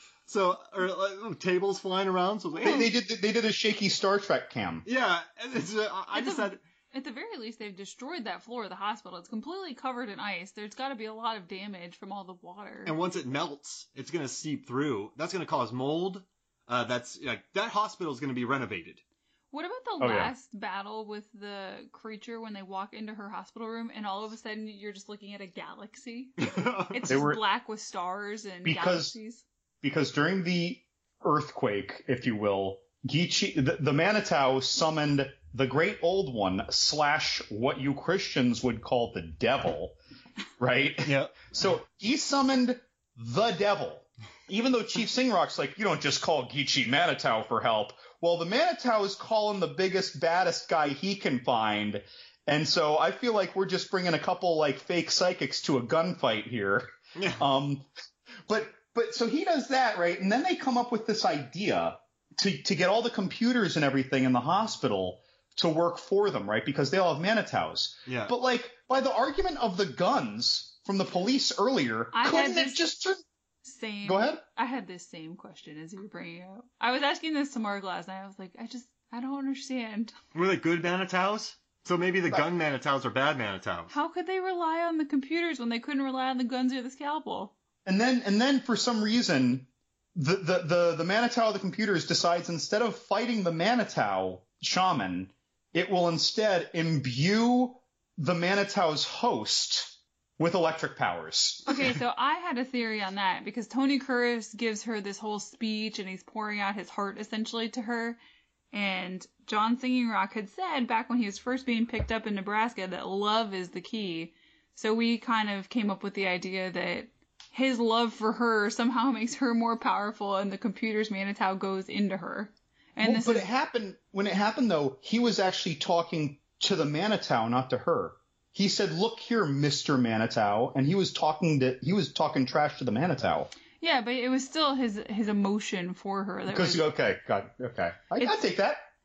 Speaker 1: So or like, tables flying around. So I was like,
Speaker 2: They,
Speaker 1: oh.
Speaker 2: they did they did a shaky Star Trek cam.
Speaker 1: yeah, and it's, uh, I I
Speaker 3: It's
Speaker 1: just
Speaker 3: a-
Speaker 1: had.
Speaker 3: At the very least, they've destroyed that floor of the hospital. It's completely covered in ice. There's got to be a lot of damage from all the water.
Speaker 1: And once it melts, it's going to seep through. That's going to cause mold. Uh, that's like that hospital is going to be renovated.
Speaker 3: What about the
Speaker 2: Oh, yeah.
Speaker 3: last battle with the creature when they walk into her hospital room and all of a sudden you're just looking at a galaxy? It's
Speaker 2: They
Speaker 3: just
Speaker 2: were-
Speaker 3: black with stars and
Speaker 2: Because-
Speaker 3: galaxies.
Speaker 2: Because during the earthquake, if you will, Geechee, the, the Manitow summoned the Great Old One slash what you Christians would call the devil, right?
Speaker 1: yeah.
Speaker 2: So he summoned the devil. Even though Chief Singrock's like, you don't just call Geechee Manitow for help. Well, the Manitow is calling the biggest, baddest guy he can find. And so I feel like we're just bringing a couple like fake psychics to a gunfight here.
Speaker 1: Yeah.
Speaker 2: Um, but, but so he does that, right? And then they come up with this idea to, to get all the computers and everything in the hospital to work for them, right? Because they all have Manitows.
Speaker 1: Yeah.
Speaker 2: But like by the argument of the guns from the police earlier,
Speaker 3: I had
Speaker 2: couldn't
Speaker 3: this-
Speaker 2: it just turn?
Speaker 3: Same.
Speaker 2: Go ahead.
Speaker 3: I had this same question as you were bringing up. I was asking this to Mark last night. I was like, I just, I don't understand.
Speaker 1: Were they good Manitows? So maybe the
Speaker 2: Right.
Speaker 1: gun Manitows are bad Manitows.
Speaker 3: How could they rely on the computers when they couldn't rely on the guns or the scalpel?
Speaker 2: And then and then for some reason, the the the, the Manitow of the computers decides instead of fighting the Manitow shaman, it will instead imbue the Manitow's host with electric powers.
Speaker 3: Okay, so I had a theory on that because Tony Curtis gives her this whole speech and he's pouring out his heart essentially to her. And John Singing Rock had said back when he was first being picked up in Nebraska that love is the key. So we kind of came up with the idea that his love for her somehow makes her more powerful and the computer's Manitow goes into her. And
Speaker 2: Well,
Speaker 3: this
Speaker 2: but
Speaker 3: is
Speaker 2: it happened when it happened though. He was actually talking to the Manitow, not to her. He said, "Look here, Mister Manitow," and he was talking to he was talking trash to the Manitow.
Speaker 3: yeah, but it was still his his emotion for her that
Speaker 2: Because
Speaker 3: was
Speaker 2: okay, God, okay, I, I
Speaker 3: It's-
Speaker 2: take that.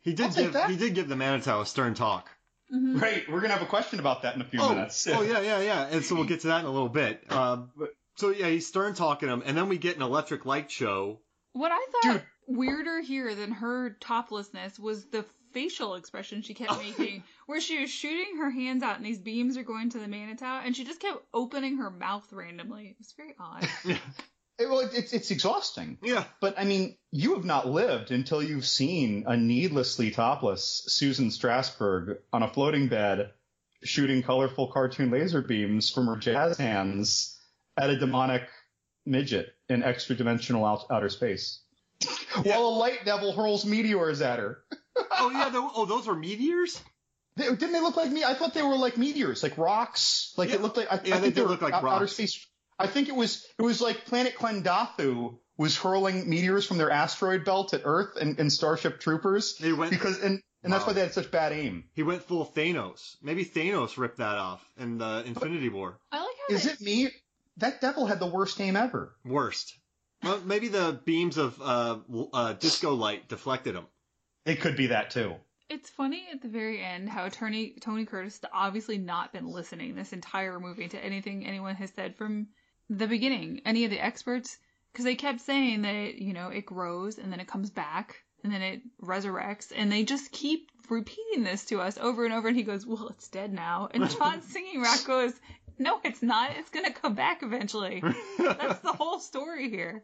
Speaker 1: He did
Speaker 2: I'll take
Speaker 1: give
Speaker 2: that.
Speaker 1: he did give the Manitow a stern talk.
Speaker 3: Mm-hmm.
Speaker 2: Right, we're gonna have a question about that in a few
Speaker 1: Oh,
Speaker 2: minutes.
Speaker 1: oh yeah, yeah, yeah. And so we'll get to that in a little bit. Uh, so yeah, he's stern talking him, and then we get an electric light show.
Speaker 3: What I thought
Speaker 2: Dude.
Speaker 3: weirder here than her toplessness was the facial expression she kept making, where she was shooting her hands out and these beams are going to the Manitow, and she just kept opening her mouth randomly. It was very odd.
Speaker 2: It- well, it's it's exhausting.
Speaker 1: Yeah.
Speaker 2: But I mean, you have not lived until you've seen a needlessly topless Susan Strasberg on a floating bed shooting colorful cartoon laser beams from her jazz hands at a demonic midget in extra-dimensional out- outer space.
Speaker 1: Yeah.
Speaker 2: While a light devil hurls meteors at her.
Speaker 1: Oh yeah. They, oh, those were meteors.
Speaker 2: They, didn't they look like me? I thought they were like meteors, like rocks. Like
Speaker 1: Yeah.
Speaker 2: it looked like. I,
Speaker 1: Yeah,
Speaker 2: I
Speaker 1: they
Speaker 2: think
Speaker 1: did
Speaker 2: were
Speaker 1: look like
Speaker 2: out- outer
Speaker 1: rocks.
Speaker 2: space. I think it was it was like Planet Klendathu was hurling meteors from their asteroid belt at Earth and, and Starship Troopers
Speaker 1: They went
Speaker 2: because and and that's
Speaker 1: Wow.
Speaker 2: why they had such bad aim.
Speaker 1: He went full Thanos. Maybe Thanos ripped that off in the Infinity War.
Speaker 3: I like how
Speaker 2: Is
Speaker 3: they,
Speaker 2: it me? That devil had the worst aim ever.
Speaker 1: Worst. Well, maybe the beams of uh, l- uh, disco light deflected him.
Speaker 2: It could be that too.
Speaker 3: It's funny at the very end how Tony Tony Curtis has obviously not been listening this entire movie to anything anyone has said from the beginning. Any of the experts, because they kept saying that, you know, it grows and then it comes back and then it resurrects, and they just keep repeating this to us over and over. And he goes, "Well, it's dead now." And John Singing Rock goes, "No, it's not. It's gonna come back eventually." That's the whole story here.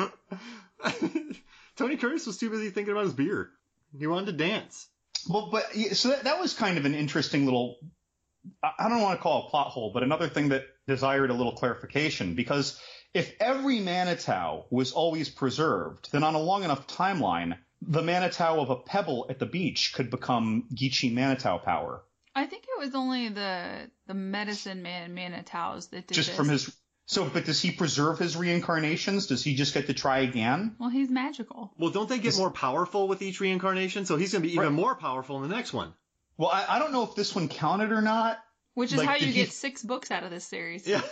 Speaker 1: Tony Curtis was too busy thinking about his beer. He wanted to dance.
Speaker 2: Well, but yeah, so that, that was kind of an interesting little. I I don't want to call it a plot hole, but another thing that desired a little clarification, because if every Manitow was always preserved, then on a long enough timeline, the Manitow of a pebble at the beach could become Geechee Manitow power.
Speaker 3: I think it was only the the medicine man Manitows that did
Speaker 2: Just
Speaker 3: this.
Speaker 2: from his. So, but does he preserve his reincarnations? Does he just get to try again?
Speaker 3: Well, he's magical.
Speaker 1: Well, don't they get
Speaker 2: Is-
Speaker 1: more powerful with each reincarnation? So he's going to be even
Speaker 2: Right.
Speaker 1: more powerful in the next one.
Speaker 2: Well, I, I don't know if this one counted or not.
Speaker 3: Which is
Speaker 2: Like,
Speaker 3: how
Speaker 2: did
Speaker 3: you
Speaker 2: he-
Speaker 3: get six books out of this series.
Speaker 1: Yeah.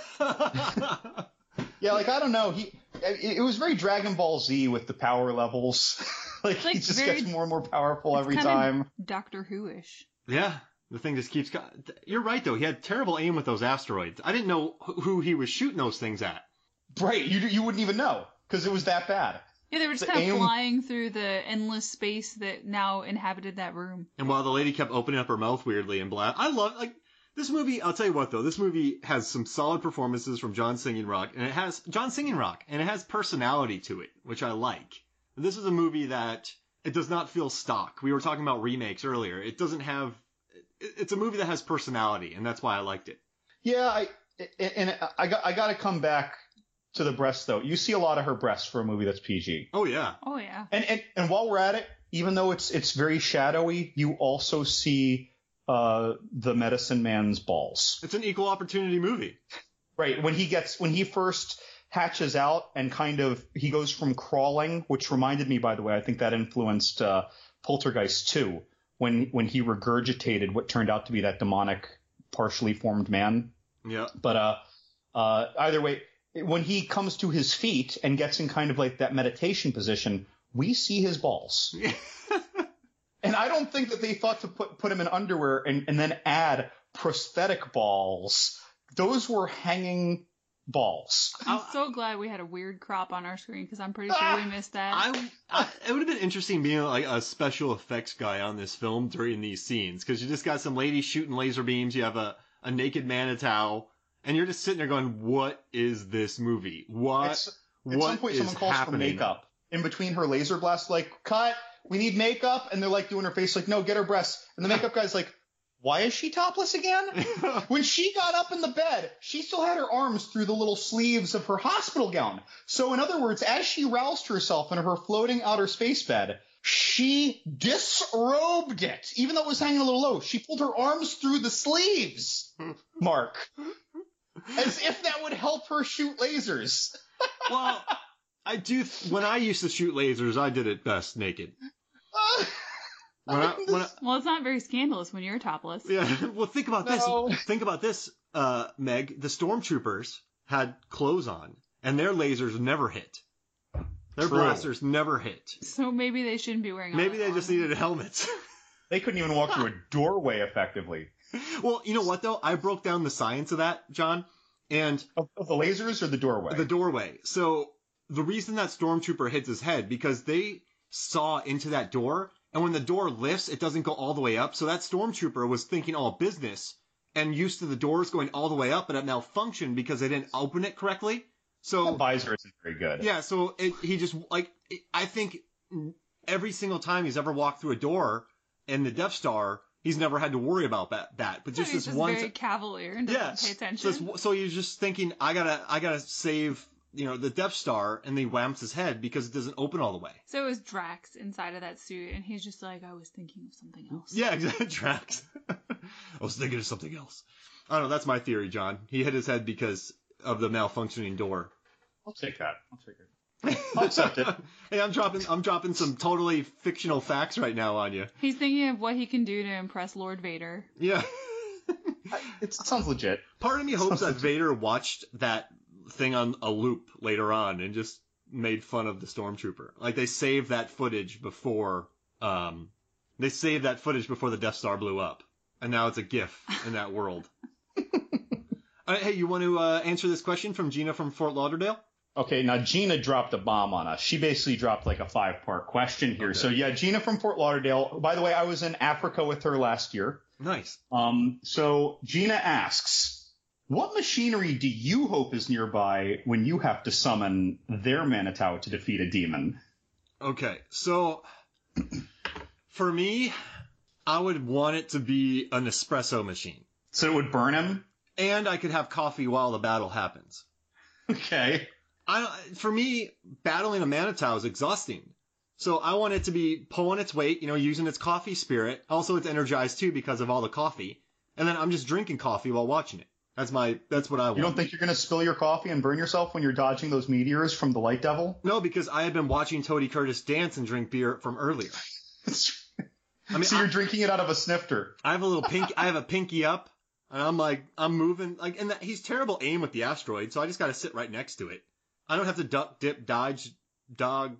Speaker 2: Yeah, like I don't know. He it, it was very Dragon Ball Z with the power levels. like,
Speaker 3: Like,
Speaker 2: he just
Speaker 3: very-
Speaker 2: gets more and more powerful
Speaker 3: It's
Speaker 2: every
Speaker 3: kinda
Speaker 2: time.
Speaker 3: Doctor Who-ish.
Speaker 1: yeah. The thing just keeps. co- You're right, though. He had terrible aim with those asteroids. I didn't know wh- who he was shooting those things at.
Speaker 2: Right, you you wouldn't even know because it was that bad.
Speaker 3: Yeah, they were just
Speaker 2: The
Speaker 3: kind of
Speaker 2: aim-
Speaker 3: flying through the endless space that now inhabited that room.
Speaker 1: And while the lady kept opening up her mouth weirdly and blah, I love like this movie. I'll tell you what, though, this movie has some solid performances from John Singing Rock, and it has John Singing Rock, and it has personality to it, which I like. This is a movie that it does not feel stock. We were talking about remakes earlier. It doesn't have. it- It's a movie that has personality, and that's why I liked it.
Speaker 2: Yeah, I and I got I got to come back to the breasts though. You see a lot of her breasts for a movie that's P G.
Speaker 1: Oh yeah,
Speaker 3: Oh, yeah.
Speaker 2: And and and while we're at it, even though it's it's very shadowy, you also see uh the medicine man's balls.
Speaker 1: it's an equal opportunity movie.
Speaker 2: Right, when he gets when he first hatches out and kind of he goes from crawling, which reminded me, by the way, I think that influenced uh, Poltergeist two, when when he regurgitated what turned out to be that demonic partially formed man.
Speaker 1: Yeah.
Speaker 2: But uh, uh, either way, when he comes to his feet and gets in kind of like that meditation position, we see his balls. And I don't think that they thought to put put him in underwear and, and then add prosthetic balls. Those were hanging balls.
Speaker 3: I'm
Speaker 1: I-
Speaker 3: so glad we had a weird crop on our screen because I'm pretty sure we missed that.
Speaker 1: I, I it would have been interesting being like a special effects guy on this film during these scenes, because you just got some lady shooting laser beams, you have a, a naked Manitow, and you're just sitting there going, "What is this movie? What?
Speaker 2: It's-
Speaker 1: what
Speaker 2: At some point,
Speaker 1: is
Speaker 2: someone calls
Speaker 1: happening?"
Speaker 2: for makeup. In between her laser blast, like, cut, we need makeup. And they're like doing her face, like, no, get her breasts. And the makeup guy's like, why is she topless again? When she got up in the bed, she still had her arms through the little sleeves of her hospital gown. So in other words, as she roused herself in her floating outer space bed, she disrobed it. Even though it was hanging a little low, she pulled her arms through the sleeves, Mark. As if that would help her shoot lasers.
Speaker 1: Well, I do. When I used to shoot lasers, I did it best naked. When I, when I,
Speaker 3: well, it's not very scandalous when you're topless.
Speaker 1: yeah. Well, think about
Speaker 2: No.
Speaker 1: this. Think about this, uh, Meg. The stormtroopers had clothes on, and their lasers never hit. Their
Speaker 2: True.
Speaker 1: blasters never hit.
Speaker 3: So maybe they shouldn't be wearing.
Speaker 1: Maybe they
Speaker 3: armor.
Speaker 1: just needed helmets.
Speaker 2: They couldn't even walk through a doorway effectively.
Speaker 1: Well, you know what though? I broke down the science of that, John, and
Speaker 2: Of, of the lasers or the doorway?
Speaker 1: the doorway. So the reason that Stormtrooper hits his head because they saw into that door, and when the door lifts, it doesn't go all the way up. So that Stormtrooper was thinking all business and used to the doors going all the way up, but it malfunctioned because they didn't open it correctly. So
Speaker 2: the visor isn't very good.
Speaker 1: yeah, so it, he just like I think every single time he's ever walked through a door in the Death Star, he's never had to worry about that. that. But
Speaker 3: So
Speaker 1: just
Speaker 3: he's
Speaker 1: this
Speaker 3: just
Speaker 1: one,
Speaker 3: very
Speaker 1: t-
Speaker 3: cavalier and doesn't
Speaker 1: yeah,
Speaker 3: pay attention.
Speaker 1: So, it's- so he's just thinking, I gotta, I gotta save, you know, the Death Star, and then he whamps his head because it doesn't open all the way.
Speaker 3: So it was Drax inside of that suit, and he's just like, I was thinking of something else.
Speaker 1: Yeah, exactly. Drax. I was thinking of something else. I don't know. That's my theory, John. He hit his head because of the malfunctioning door.
Speaker 2: I'll take that. I'll take it. I'll accept it.
Speaker 1: Hey, I'm dropping, I'm dropping some totally fictional facts right now on you.
Speaker 3: He's thinking of what he can do to impress Lord Vader.
Speaker 1: Yeah.
Speaker 2: It sounds legit.
Speaker 1: Part of me hopes that Vader watched that thing on a loop later on and just made fun of the Stormtrooper. Like they saved that footage before, um, they saved that footage before the Death Star blew up, and now it's a GIF in that world. All right, hey, you want to uh, answer this question from Gina from Fort Lauderdale?
Speaker 2: Okay, now Gina dropped a bomb on us. She basically dropped like a five-part question here.
Speaker 1: Okay.
Speaker 2: So yeah, Gina from Fort Lauderdale. By the way, I was in Africa with her last year.
Speaker 1: Nice.
Speaker 2: Um, so Gina asks, what machinery do you hope is nearby when you have to summon their Manitow to defeat a demon?
Speaker 1: Okay, so for me, I would want it to be an espresso machine,
Speaker 2: So it would burn him?
Speaker 1: and I could have coffee while the battle happens.
Speaker 2: Okay.
Speaker 1: I don't- for me, battling a Manitow is exhausting. So I want it to be pulling its weight, you know, using its coffee spirit. Also, it's energized too because of all the coffee. And then I'm just drinking coffee while watching it. That's my, that's what I want.
Speaker 2: You don't think you're going to spill your coffee and burn yourself when you're dodging those meteors from the Light Devil?
Speaker 1: No, because I had been watching Tony Curtis dance and drink beer from earlier. I mean,
Speaker 2: so you're
Speaker 1: I,
Speaker 2: drinking it out of a snifter.
Speaker 1: I have a little pink, I have a pinky up, and I'm like, I'm moving, like, and that, he's terrible aim with the asteroid, so I just gotta sit right next to it. I don't have to duck, dip, dodge, dog,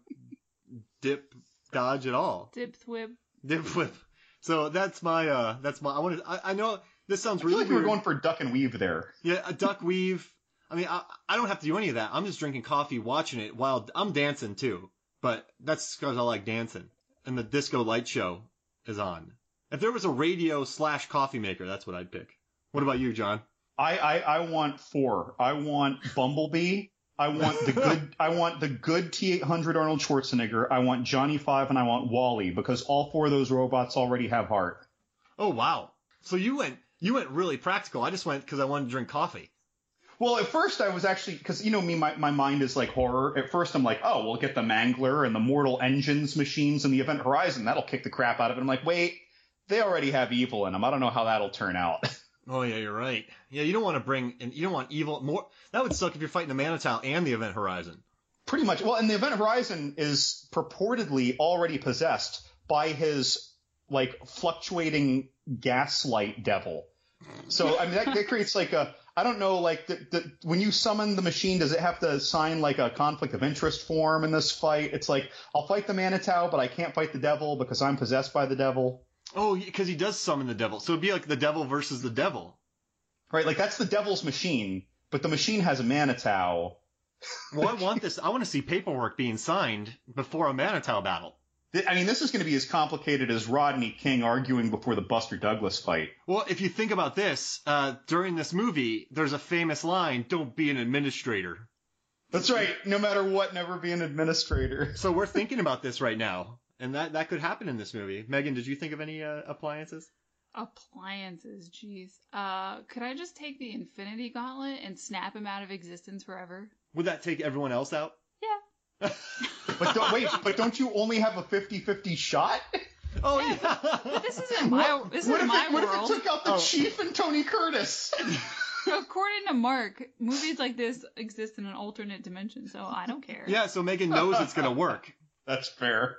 Speaker 1: dip, dodge at all.
Speaker 3: Dip thwip.
Speaker 1: Dip whip. So that's my, uh, that's my, I wanted, I, I know this sounds
Speaker 2: I feel
Speaker 1: really
Speaker 2: like we were
Speaker 1: weird.
Speaker 2: going for duck and weave there.
Speaker 1: Yeah, a duck weave. I mean, I, I don't have to do any of that. I'm just drinking coffee, watching it while I'm dancing too. But that's because I like dancing. And the disco light show is on. If there was a radio slash coffee maker, that's what I'd pick. What about you, John?
Speaker 2: I, I, I want four. I want Bumblebee. I want the good. I want the good T eight hundred Arnold Schwarzenegger. I want Johnny Five, and I want Wally because all four of those robots already have heart.
Speaker 1: Oh wow! So you went you went really practical. I just went because I wanted to drink coffee.
Speaker 2: Well, at first I was actually because you know me, my my mind is like horror. At first I'm like, oh, we'll get the Mangler and the Mortal Engines machines and the Event Horizon. That'll kick the crap out of it. I'm like, wait, they already have evil in them. I don't know how that'll turn out.
Speaker 1: Oh yeah, you're right. Yeah, you don't want to bring and you don't want evil more. That would suck if you're fighting the Manitow and the Event Horizon.
Speaker 2: Pretty much. Well, and the Event Horizon is purportedly already possessed by his like fluctuating gaslight devil. So I mean that, that creates like a I don't know like the, the when you summon the machine, does it have to sign like a conflict of interest form in this fight? It's like I'll fight the Manitow, but I can't fight the devil because I'm possessed by the devil.
Speaker 1: Oh, because he does summon the devil. So it'd be like the devil versus the devil.
Speaker 2: Right, like that's the devil's machine, but the machine has a Manitow.
Speaker 1: Well, I want this. I want to see paperwork being signed before a Manitow battle.
Speaker 2: I mean, this is going to be as complicated as Rodney King arguing before the Buster Douglas fight.
Speaker 1: Well, if you think about this, uh, during this movie, there's a famous line, don't be an administrator.
Speaker 2: That's right. No matter what, never be an administrator.
Speaker 1: So we're thinking about this right now, and that, that could happen in this movie. Megan, did you think of any uh, appliances?
Speaker 3: Appliances, jeez. Uh, could I just take the Infinity Gauntlet and snap him out of existence forever?
Speaker 1: Would that take everyone else out?
Speaker 3: Yeah.
Speaker 2: But don't, wait, but don't you only have a fifty-fifty shot?
Speaker 1: Oh, yeah.
Speaker 3: But this isn't my, this
Speaker 2: What
Speaker 3: is
Speaker 2: if,
Speaker 3: my
Speaker 2: it, what if
Speaker 3: world.
Speaker 2: it took out the
Speaker 1: Oh.
Speaker 2: Chief and Tony Curtis?
Speaker 3: According to Mark, movies like this exist in an alternate dimension, so I don't care.
Speaker 1: Yeah, so Megan knows it's going to work.
Speaker 2: That's fair.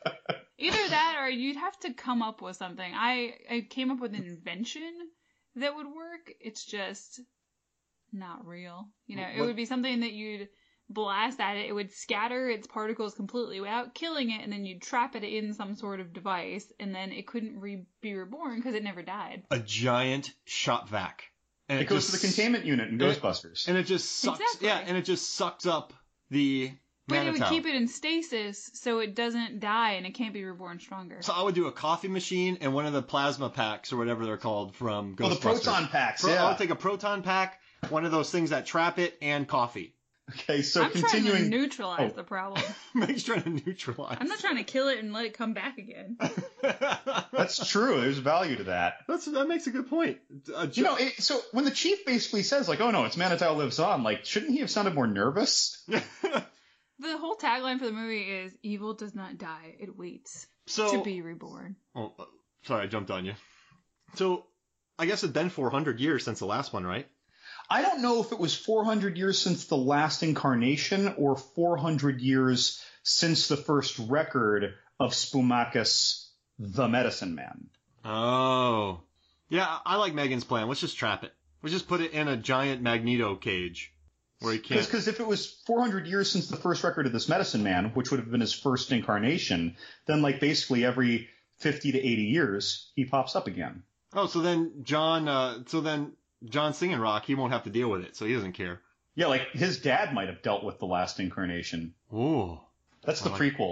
Speaker 3: Either that or you'd have to come up with something. I, I came up with an invention that would work. It's just not real. You know, it
Speaker 1: What-
Speaker 3: would be something that you'd blast at it, it would scatter its particles completely without killing it, and then you'd trap it in some sort of device, and then it couldn't re- be reborn because it never died.
Speaker 1: A giant shop vac. And
Speaker 2: it, it goes to the containment unit in Ghostbusters.
Speaker 1: And it just sucks.
Speaker 3: Exactly.
Speaker 1: Yeah, and it just sucks up the
Speaker 3: But
Speaker 1: Manitow.
Speaker 3: it would keep it in stasis so it doesn't die and it can't be reborn stronger.
Speaker 1: So I would do a coffee machine and one of the plasma packs or whatever they're called from Ghostbusters.
Speaker 2: Oh, the proton packs,
Speaker 1: Pro-
Speaker 2: yeah.
Speaker 1: I would take a proton pack, one of those things that trap it, and coffee.
Speaker 2: Okay, so
Speaker 3: I'm
Speaker 2: continuing.
Speaker 3: trying to neutralize
Speaker 2: Oh.
Speaker 3: the problem.
Speaker 1: Meg's trying to neutralize.
Speaker 3: I'm not trying to kill it and let it come back again.
Speaker 2: That's true. There's value to that.
Speaker 1: That's that makes a good point. Uh,
Speaker 2: You know, it, so when the chief basically says, like, oh no, it's Manitow lives on, like, shouldn't he have sounded more nervous?
Speaker 3: The whole tagline for the movie is "Evil does not die; it waits
Speaker 1: so
Speaker 3: to be reborn."
Speaker 1: Oh, uh, sorry, I jumped on you. So I guess it's been four hundred years since the last one, right?
Speaker 2: I don't know if it was four hundred years since the last incarnation or four hundred years since the first record of Spumacus, the Medicine Man.
Speaker 1: Oh. Yeah, I like Megan's plan. Let's just trap it. Let's just put it in a giant Magneto cage where he can't.
Speaker 2: Because if it was four hundred years since the first record of this Medicine Man, which would have been his first incarnation, then like basically every fifty to eighty years, he pops up again.
Speaker 1: Oh, so then John, uh, so then John Singing Rock, he won't have to deal with it, so he doesn't care.
Speaker 2: Yeah, like his dad might have dealt with the last incarnation.
Speaker 1: Ooh.
Speaker 2: That's the
Speaker 1: I like-
Speaker 2: prequel.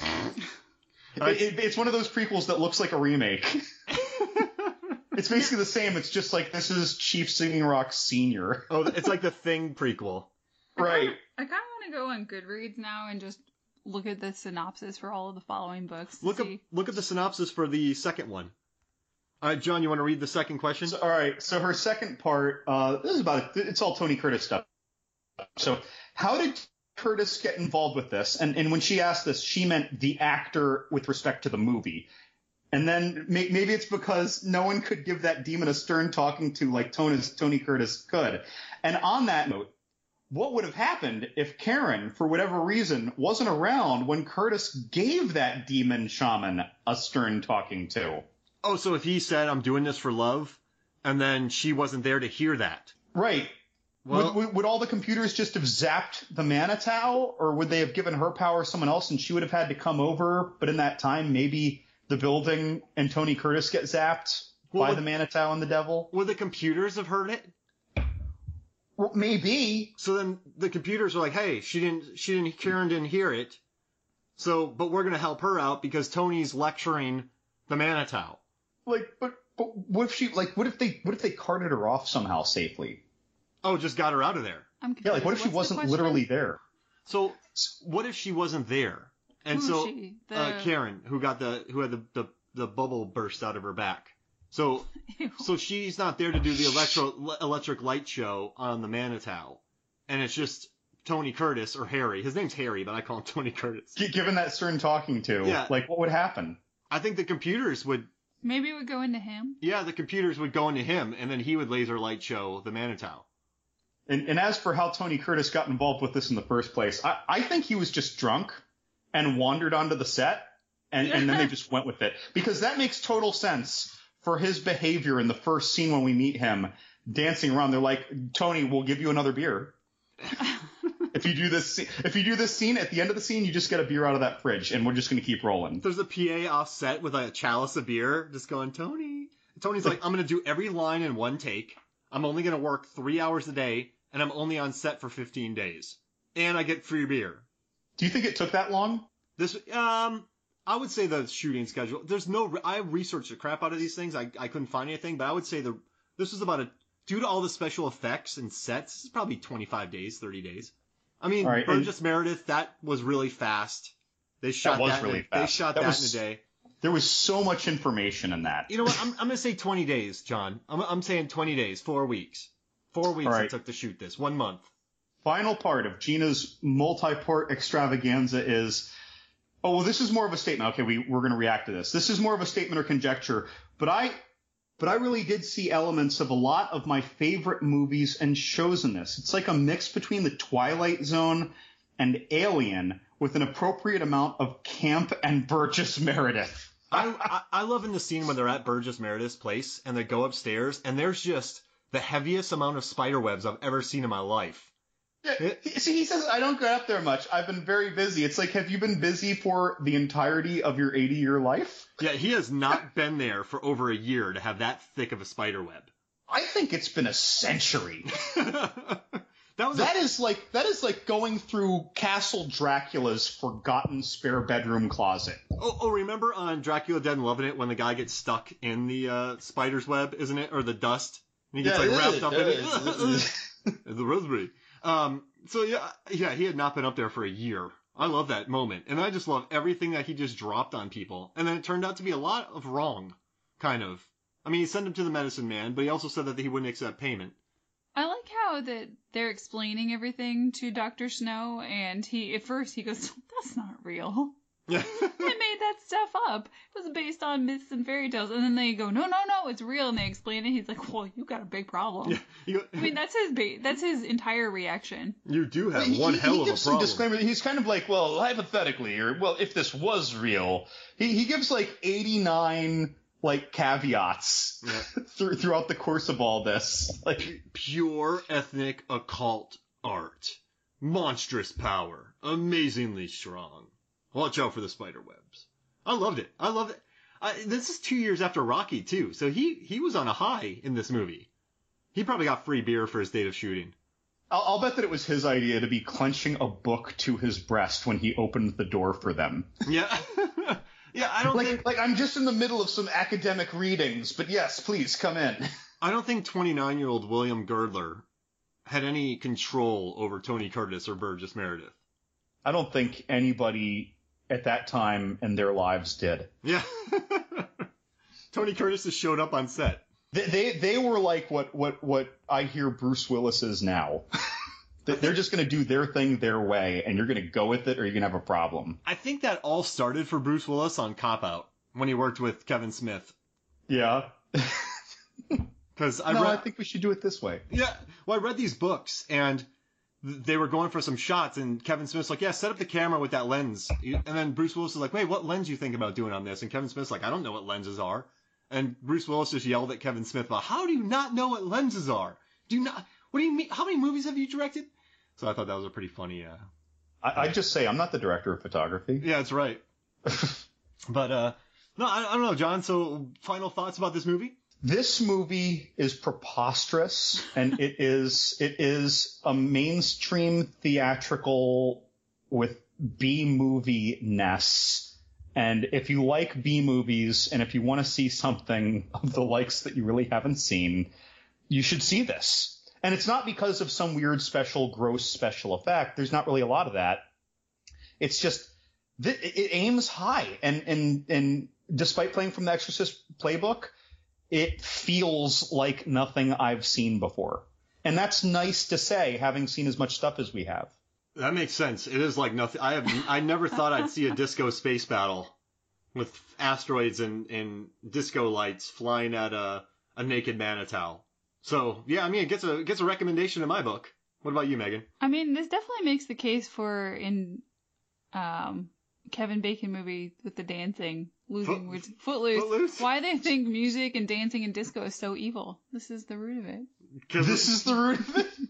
Speaker 2: It, it, it's one of those prequels that looks like a remake. It's basically the same. It's just like this is Chief Singing Rock Senior.
Speaker 1: Oh, it's like the Thing prequel.
Speaker 2: Right.
Speaker 3: I kind of want to go on Goodreads now and just look at the synopsis for all of the following books. To
Speaker 1: Look up,
Speaker 3: see.
Speaker 1: look at the synopsis for the second one. All right, John, you want to read the second question?
Speaker 2: So, all right. So her second part, uh, this is about it. It's all Tony Curtis stuff. So how did Curtis get involved with this? And and when she asked this, she meant the actor with respect to the movie. And then may, maybe it's because no one could give that demon a stern talking to like Tony, Tony Curtis could. And on that note, what would have happened if Karen, for whatever reason, wasn't around when Curtis gave that demon shaman a stern talking to?
Speaker 1: Oh, so if he said, I'm doing this for love, and then she wasn't there to hear that.
Speaker 2: Right.
Speaker 1: Well,
Speaker 2: would, would, would all the computers just have zapped the Manitow, or would they have given her power to someone else and she would have had to come over? But in that time, maybe the building and Tony Curtis get zapped
Speaker 1: Well,
Speaker 2: by
Speaker 1: would-
Speaker 2: the Manitow and the devil?
Speaker 1: would the computers have heard it?
Speaker 2: Well, maybe.
Speaker 1: So then the computers are like, hey, she didn't, she didn't, Karen didn't hear it. So, but we're going to help her out because Tony's lecturing the Manitow.
Speaker 2: Like, but but what if she like? What if they what if they carted her off somehow safely?
Speaker 1: Oh, just got her out of there.
Speaker 3: I'm
Speaker 2: Yeah, like what if she
Speaker 3: What's the
Speaker 2: wasn't
Speaker 3: question?
Speaker 2: literally there?
Speaker 1: So, what if she wasn't there? And
Speaker 3: Who's
Speaker 1: so,
Speaker 3: she? The...
Speaker 1: uh, Karen, who got the, who had the, the, the bubble burst out of her back. So,
Speaker 3: Ew.
Speaker 1: so she's not there to do the electro, electric light show on the Manitow. And it's just Tony Curtis or Harry. His name's Harry, but I call him Tony Curtis.
Speaker 2: G- Given that stern talking to,
Speaker 1: Yeah.
Speaker 2: like what would happen?
Speaker 1: I think the computers would,
Speaker 3: Maybe it would go into him.
Speaker 1: yeah, the computers would go into him, and then he would laser light show the Manitow.
Speaker 2: And, and as for how Tony Curtis got involved with this in the first place, I, I think he was just drunk and wandered onto the set, and, and then they just went with it. Because that makes total sense for his behavior in the first scene when we meet him, dancing around. They're like, Tony, we'll give you another beer. If you do this, if you do this scene, at the end of the scene, you just get a beer out of that fridge, and we're just going to keep rolling.
Speaker 1: There's a P A off set with a chalice of beer, just going, Tony. Tony's like, I'm going to do every line in one take. I'm only going to work three hours a day, and I'm only on set for fifteen days. And I get free beer.
Speaker 2: Do you think it took that long?
Speaker 1: This, um, I would say the shooting schedule. There's no, I researched the crap out of these things. I, I couldn't find anything, but I would say the, this was about a, due to all the special effects and sets, this is probably twenty-five days, thirty days. I mean,
Speaker 2: All right,
Speaker 1: Burgess and Meredith, that was really fast. They shot
Speaker 2: was
Speaker 1: that,
Speaker 2: really
Speaker 1: in a,
Speaker 2: fast.
Speaker 1: They shot
Speaker 2: That
Speaker 1: that,
Speaker 2: was-
Speaker 1: in a day.
Speaker 2: There was so much information in that.
Speaker 1: You know what? I'm, I'm going to say twenty days, John. I'm, I'm saying twenty days, four weeks. Four weeks
Speaker 2: All right.
Speaker 1: it took to shoot this. One month.
Speaker 2: Final part of Gina's multi-part extravaganza is, oh, well, this is more of a statement. Okay, we, we're going to react to this. This is more of a statement or conjecture, but I, but I really did see elements of a lot of my favorite movies and shows in this. It's like a mix between The Twilight Zone and Alien with an appropriate amount of camp and Burgess Meredith.
Speaker 1: I, I, I love in the scene when they're at Burgess Meredith's place and they go upstairs and there's just the heaviest amount of spider webs I've ever seen in my life.
Speaker 2: Yeah, he, see, he says, I don't get up there much. I've been very busy. It's like, have you been busy for the entirety of your eighty-year life?
Speaker 1: Yeah, he has not been there for over a year to have that thick of a spider web.
Speaker 2: I think it's been a century.
Speaker 1: That was
Speaker 2: that
Speaker 1: a-
Speaker 2: is like that is like going through Castle Dracula's forgotten spare bedroom closet.
Speaker 1: Oh, oh, remember on Dracula Dead and Loving It when the guy gets stuck in the uh, spider's web, isn't it? Or the dust? And he gets
Speaker 2: Yeah,
Speaker 1: like
Speaker 2: it
Speaker 1: wrapped
Speaker 2: is,
Speaker 1: up
Speaker 2: it
Speaker 1: in
Speaker 2: is.
Speaker 1: it. The raspberry. Um, so yeah, yeah, he had not been up there for a year. I love that moment. And I just love everything that he just dropped on people. And then it turned out to be a lot of wrong, kind of. I mean, he sent him to the medicine man, but he also said that he wouldn't accept payment.
Speaker 3: I like how that they're explaining everything to Doctor Snow, and he at first he goes, "That's not real.
Speaker 1: Yeah.
Speaker 3: They made that stuff up. It was based on myths and fairy tales." And then they go, "No, no, no, it's real." And they explain it. He's like, "Well, you got a big problem."
Speaker 1: Yeah, you,
Speaker 3: I mean, that's his ba- that's his entire reaction.
Speaker 1: you do have
Speaker 2: He-
Speaker 1: one
Speaker 2: he,
Speaker 1: hell
Speaker 2: he
Speaker 1: of a
Speaker 2: gives some
Speaker 1: problem.
Speaker 2: disclaimer. He's kind of like, well, hypothetically, or well, if this was real, he he gives like eighty-nine like caveats
Speaker 1: Yeah.
Speaker 2: through, throughout the course of all this. Like,
Speaker 1: Pure ethnic occult art. Monstrous power. Amazingly strong. Watch out for the spider webs. I loved it. I loved it. I, this is two years after Rocky, too, so he, he was on a high in this movie. He probably got free beer for his date of shooting.
Speaker 2: I'll, I'll bet that it was his idea to be clenching a book to his breast when he opened the door for them.
Speaker 1: Yeah. Yeah, I don't
Speaker 2: Like,
Speaker 1: think
Speaker 2: like I'm just in the middle of some academic readings, but yes, please come in.
Speaker 1: I don't think twenty-nine-year-old William Girdler had any control over Tony Curtis or Burgess Meredith.
Speaker 2: I don't think anybody at that time in their lives did.
Speaker 1: Yeah. Tony Curtis just showed up on set.
Speaker 2: They they, they were like what, what, what I hear Bruce Willis is now. They're just going to do their thing their way, and you're going to go with it, or you're going to have a problem.
Speaker 1: I think that all started for Bruce Willis on Cop Out when he worked with Kevin Smith.
Speaker 2: Yeah.
Speaker 1: Because I
Speaker 2: no,
Speaker 1: read,
Speaker 2: I think we should do it this way.
Speaker 1: yeah, well, I read these books and th- they were going for some shots, and Kevin Smith's like, yeah, set up the camera with that lens. And then Bruce Willis is like, wait, what lens do you think about doing on this? And Kevin Smith's like, I don't know what lenses are. And Bruce Willis just yelled at Kevin Smith about, how do you not know what lenses are? Do you not? What do you mean? How many movies have you directed? So I thought that was a pretty funny. Uh,
Speaker 2: I, I just say I'm not the director of photography.
Speaker 1: yeah, that's right. But uh, no, I, I don't know, John. So final thoughts about this movie?
Speaker 2: This movie is preposterous, and it is it is a mainstream theatrical with B movie ness. And if you like B movies, and if you want to see something of the likes that you really haven't seen, you should see this. And it's not because of some weird special, gross special effect. There's not really a lot of that. It's just th- it aims high, and and and despite playing from the Exorcist playbook, it feels like nothing I've seen before. And that's nice to say, having seen as much stuff as we have.
Speaker 1: That makes sense. It is like nothing. I have. I never thought I'd see a disco space battle with asteroids and, and disco lights flying at a, a naked Manitow. So yeah, I mean, it gets a it gets a recommendation in my book. What about you, Megan?
Speaker 3: I mean, this definitely makes the case for in um, Kevin Bacon movie with the dancing, losing
Speaker 1: Foot-
Speaker 3: words, Footloose.
Speaker 1: Footloose?
Speaker 3: Why they think music and dancing and disco is so evil. This is the root of it.
Speaker 2: This is the root of it.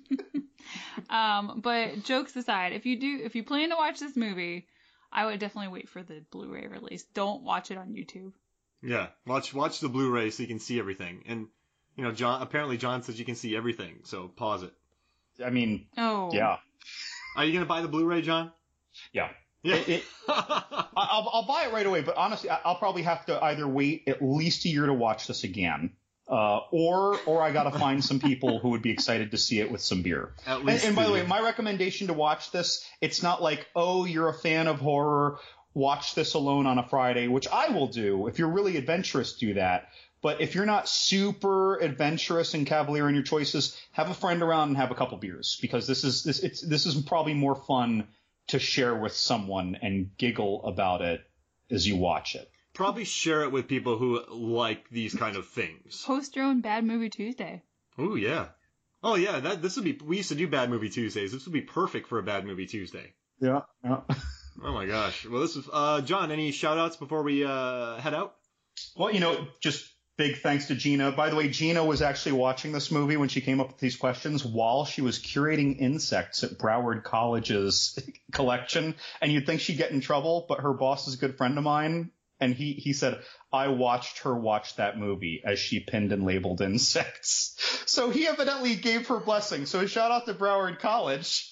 Speaker 3: Um, but jokes aside, if you do, if you plan to watch this movie, I would definitely wait for the Blu-ray release. Don't watch it on YouTube.
Speaker 1: Yeah, watch watch the Blu-ray so you can see everything. And you know, John apparently John says you can see everything. So pause it.
Speaker 2: I mean,
Speaker 3: Oh.
Speaker 2: yeah,
Speaker 1: Are you gonna buy the Blu-ray, John?
Speaker 2: yeah.
Speaker 1: Yeah.
Speaker 2: It, it, I- I'll, I'll buy it right away, but honestly, I- I'll probably have to either wait at least a year to watch this again, uh, or or I got to find some people who would be excited to see it with some beer.
Speaker 1: At
Speaker 2: And,
Speaker 1: least.
Speaker 2: and by the way,
Speaker 1: the-
Speaker 2: my recommendation to watch this, it's not like, oh, you're a fan of horror, watch this alone on a Friday, which I will do. If you're really adventurous, do that. But if you're not super adventurous and cavalier in your choices, have a friend around and have a couple beers, because this is this it's this is probably more fun to share with someone and giggle about it as you watch it.
Speaker 1: probably share it with people who like these kind of things.
Speaker 3: Post your own Bad Movie Tuesday.
Speaker 1: Oh yeah. Oh yeah. That this would be. We used to do Bad Movie Tuesdays. This would be perfect for a Bad Movie Tuesday.
Speaker 2: Yeah. yeah.
Speaker 1: Oh my gosh. Well, this is uh, John. Any shout outs before we uh, head out?
Speaker 2: Well, you know, just Big thanks to Gina. By the way, Gina was actually watching this movie when she came up with these questions while she was curating insects at Broward College's collection. And you'd think she'd get in trouble, but her boss is a good friend of mine. And he, he said, I watched her watch that movie as she pinned and labeled insects. So he evidently gave her blessing. So shout out to Broward College.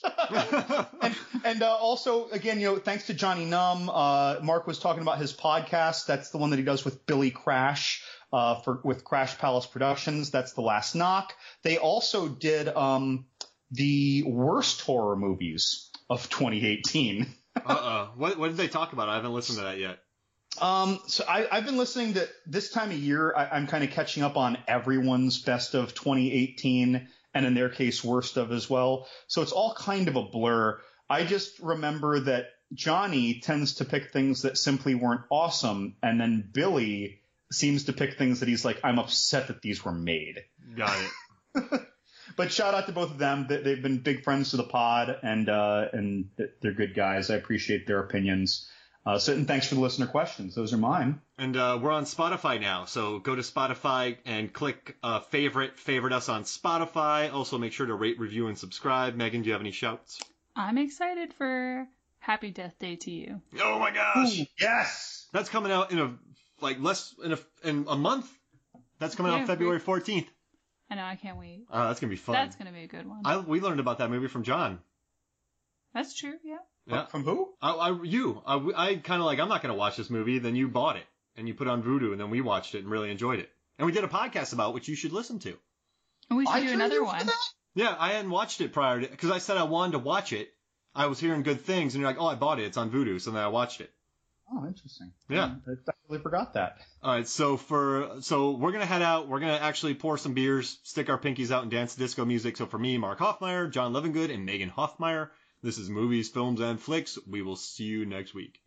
Speaker 2: and and uh, also, again, you know, thanks to Johnny Num. Uh, Mark was talking about his podcast. That's the one that he does with Billy Crash. Uh, for with Crash Palace Productions. That's The Last Knock. They also did um, the worst horror movies of twenty eighteen.
Speaker 1: Uh-uh. What, what did they talk about? I haven't listened to that yet.
Speaker 2: Um, so I, I've been listening to this time of year. I, I'm kind of catching up on everyone's best of twenty eighteen, and in their case, worst of as well. So it's all kind of a blur. I just remember that Johnny tends to pick things that simply weren't awesome, and then Billy seems to pick things that he's like, I'm upset that these were made.
Speaker 1: Got it.
Speaker 2: But shout out to both of them. They've been big friends to the pod, and uh, and they're good guys. I appreciate their opinions. Uh, so, and thanks for the listener questions. Those are mine.
Speaker 1: And uh, we're on Spotify now, so go to Spotify and click uh, favorite, favorite us on Spotify. Also, make sure to rate, review, and subscribe. Megan, do you have any shouts?
Speaker 3: I'm excited for Happy Death Day to You.
Speaker 1: Oh my gosh!
Speaker 2: Ooh, yes,
Speaker 1: that's coming out in a like less in a in a month. That's coming
Speaker 3: Yeah,
Speaker 1: out February fourteenth.
Speaker 3: I know, I can't wait.
Speaker 1: Uh, that's gonna be fun.
Speaker 3: That's gonna be a good one.
Speaker 1: I we learned about that movie from John.
Speaker 3: That's true, yeah.
Speaker 1: Yeah.
Speaker 2: From who?
Speaker 1: I, I you. I, I kind of like, I'm not going to watch this movie. Then you bought it and you put it on Vudu, and then we watched it and really enjoyed it. And we did a podcast about it, which you should listen to.
Speaker 3: And we should
Speaker 2: I
Speaker 3: do
Speaker 2: drew
Speaker 3: another
Speaker 2: you for
Speaker 3: one.
Speaker 2: that?
Speaker 1: Yeah, I hadn't watched it prior to, because I said I wanted to watch it. I was hearing good things, and you're like, oh, I bought it. It's on Vudu. So then I watched it.
Speaker 2: Oh, interesting.
Speaker 1: Yeah.
Speaker 2: I totally forgot that.
Speaker 1: All right, so for so we're gonna head out. We're gonna actually pour some beers, stick our pinkies out, and dance to disco music. So for me, Mark Hoffmeyer, John Levengood, and Megan Hoffmeyer, this is Movies, Films, and Flicks. We will see you next week.